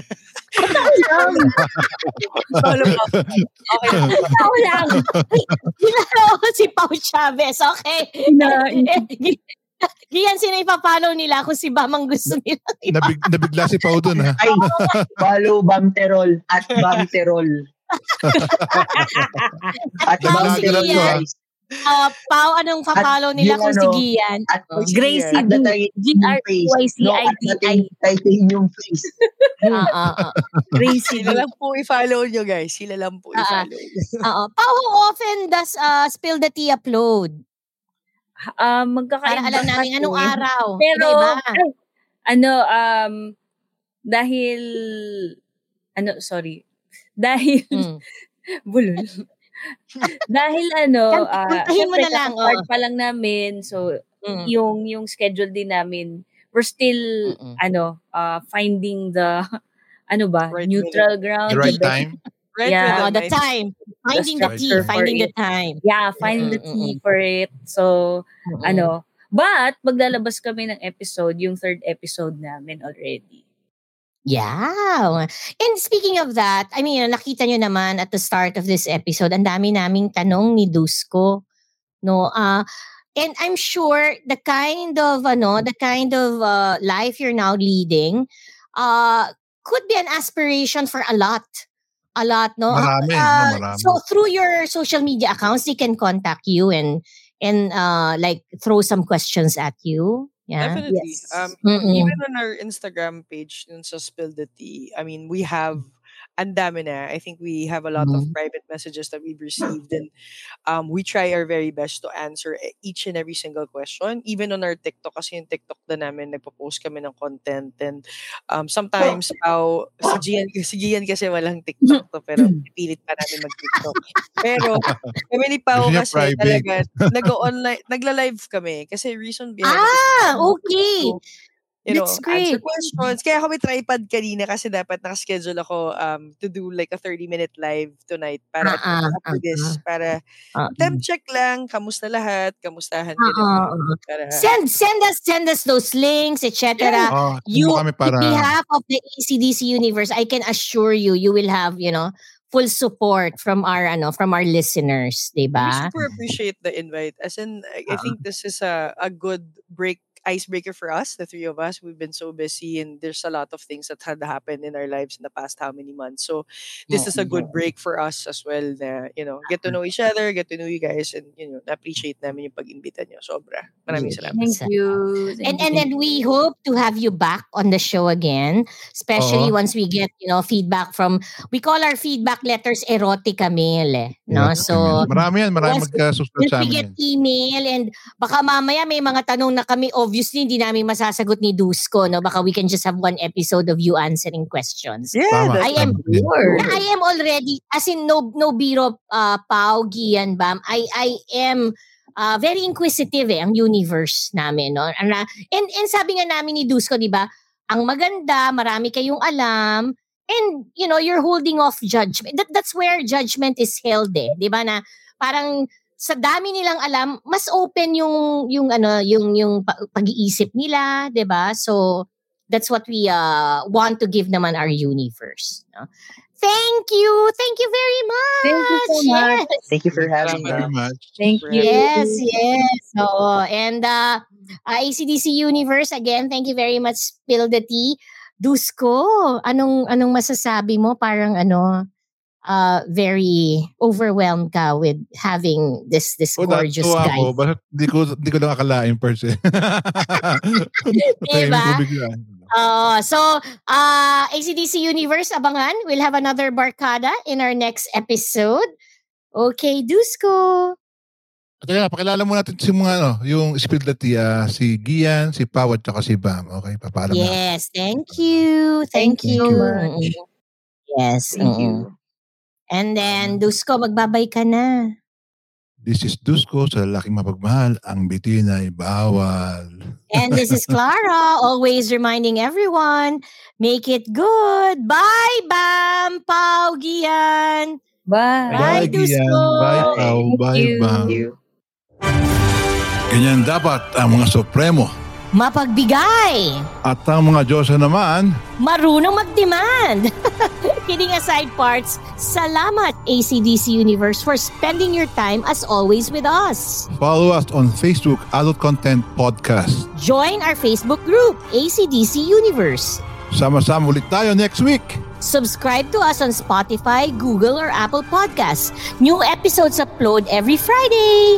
follow Pau. Okay. Ikaw lang. Ginagawa ko si Pau Chavez. Okay. Ina- Gian, sino ipapollow nila kung si Bam ang gusto nila? Nabig, nabigla si Pao dun, ha? Ay, follow Bamterol at Bamterol. At Pao, si Bamterol, Gian. guys. Uh, Pao, anong papollow At nila yung kung si ano, Gian? At Oh, Gracie at D. the G R Y C No, I at D the I. titanium face. Oo, oo. Gracie D. Sila lang po i-follow nyo, guys. Sila lang po Ah, ah. i-follow. Oo. Pao, how often does uh, Spill the Tea upload? Um, Para magkakaiba alam namin kasi. anong araw. Pero, Iba-iba. ay, ano, um, dahil, ano, sorry. Dahil, Mm. bulol. Dahil ano, Kan- ah, kantahin mo syempre, na lang, kakastart oo. pa lang namin, so, Mm. yung, yung schedule din namin, we're still, Mm-mm. ano, uh, finding the, ano ba, Right neutral ground. The right the best- time. Right Yeah. Oh, with the time. Finding the tea. structure for Finding the it. time. Yeah, find the Mm-mm, tea mm-mm. for it. So, Mm-mm. ano, but, maglalabas kami ng episode, yung third episode namin already. Yeah. And speaking of that, I mean, nakita nyo naman at the start of this episode, ang dami naming tanong ni Dusko. No, uh, and I'm sure the kind of, ano, the kind of uh, life you're now leading uh, could be an aspiration for a lot. A lot, no? Marami, no, Uh, marami. So through your social media accounts, they can contact you and and uh, like throw some questions at you. Yeah. Definitely. Yes. Um, Mm-mm. even on our Instagram page, dun sa Spill the Tea, I mean, we have, ang dami na. I think we have a lot of Mhm. private messages that we've received, and um, we try our very best to answer e- each and every single question. Even on our TikTok, kasi yung TikTok na namin, nagpo-post kami ng content, and um, sometimes, how, si Gian, si Gian kasi walang TikTok to, pero pilit pa namin mag-TikTok. Pero, kami ni Pao Gusto niya kasi private. talaga, nag-online, nagla-live kami. Kasi reason behind it is Ah, okay. to, you know, That's answer great. questions. Kaya ako may tripod kanina kasi dapat nakaschedule ako um, to do like a thirty-minute live tonight para at Ah, least ah, after this, ah, para ah. temp check lang, kamusta lahat, kamustahan Ah, din ah, naman. ah. Para, Send send us send us those links, et cetera. Oh, You, kung kami para... on behalf of the A C D C universe, I can assure you, you will have, you know, full support from our, ano, from our listeners, we diba? super appreciate the invite. As in, I, I think this is a, a good break icebreaker for us, the three of us. We've been so busy and there's a lot of things that had happened in our lives in the past how many months. So this is a good break for us as well na, you know, get to know each other, get to know you guys, and, you know, na-appreciate namin yung pag-imbita nyo. Sobra. Maraming Yes. salamat. Thank you. Thank And you. and then we hope to have you back on the show again, especially Oo. once we get, you know, feedback from, we call our feedback letters erotica mail, eh, no? Yeah, So marami yan, marami once, magkasusunod once sa we amin get yan. email, and baka mamaya may mga tanong na kami obviously hindi namin masasagot ni Dusko, no? Baka we can just have one episode of you answering questions. Yeah, Tama, that's I am tama. Sure. I am already, as in no no biro, uh, Pao, Gian, Bam, I I am uh, very inquisitive, eh, ang universe namin, no? And, and, and sabi nga namin ni Dusko, di ba, ang maganda, marami kayong alam, and, you know, you're holding off judgment. That, that's where judgment is held, eh. Di ba, na parang sa dami nilang alam, mas open yung, yung, ano, yung, yung pa- pag-iisip nila, di ba? So, that's what we uh, want to give naman our universe, no? Thank you. Thank you very much. Thank you so much. Yes. Thank you for having Very me. much. Thank you. Yes, yes. So, and uh, uh, A C D C Universe, again, thank you very much, Spill the Tea. Dusko, anong anong masasabi mo? Parang ano, uh, very overwhelmed ka with having this this O, gorgeous natuwa guy. ako. Bakit di ko, di ko lang akalain per se. Patay Diba? ko bigla. Uh, so, uh, A C D C Universe, abangan. We'll have another barkada in our next episode. Okay, Dusko. At kaya, pakilala mo natin si mga, ano, yung Spill the Tea, ah, si Gian, si Pao, at saka si Bam. Okay, papaalam na. Yes, thank you. Thank, Thank you you. so much. Mm-mm. Yes. Thank mm-mm. you. And then, Dusko, magbabay ka na. This is Dusko, sa lalaking mapagmahal, ang bitin ay bawal. And this is Clara, always reminding everyone, make it good. Bye, Bam, Pao, Gian. Bye. Bye, Gian. Dusko. Bye, Pao. Thank Bye, you. Bam. Thank you. Ganyan dapat ang mga Supremo. mapagbigay, At ang mga Diyosa naman, marunong mag-demand. Kidding aside parts, salamat A C D C Universe for spending your time as always with us. follow us on Facebook, Adult Content Podcast. Join our Facebook group, A C D C Universe. Sama-sama ulit tayo next week. Subscribe to us on Spotify, Google, or Apple Podcasts. New episodes upload every Friday.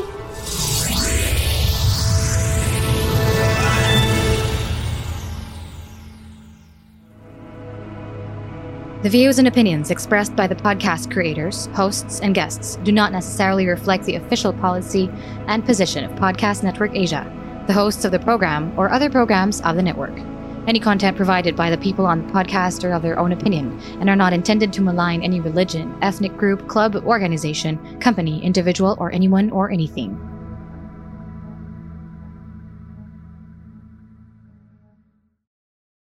The views and opinions expressed by the podcast creators, hosts, and guests do not necessarily reflect the official policy and position of Podcast Network Asia, the hosts of the program, or other programs of the network. Any content provided by the people on the podcast are of their own opinion and are not intended to malign any religion, ethnic group, club, organization, company, individual, or anyone or anything.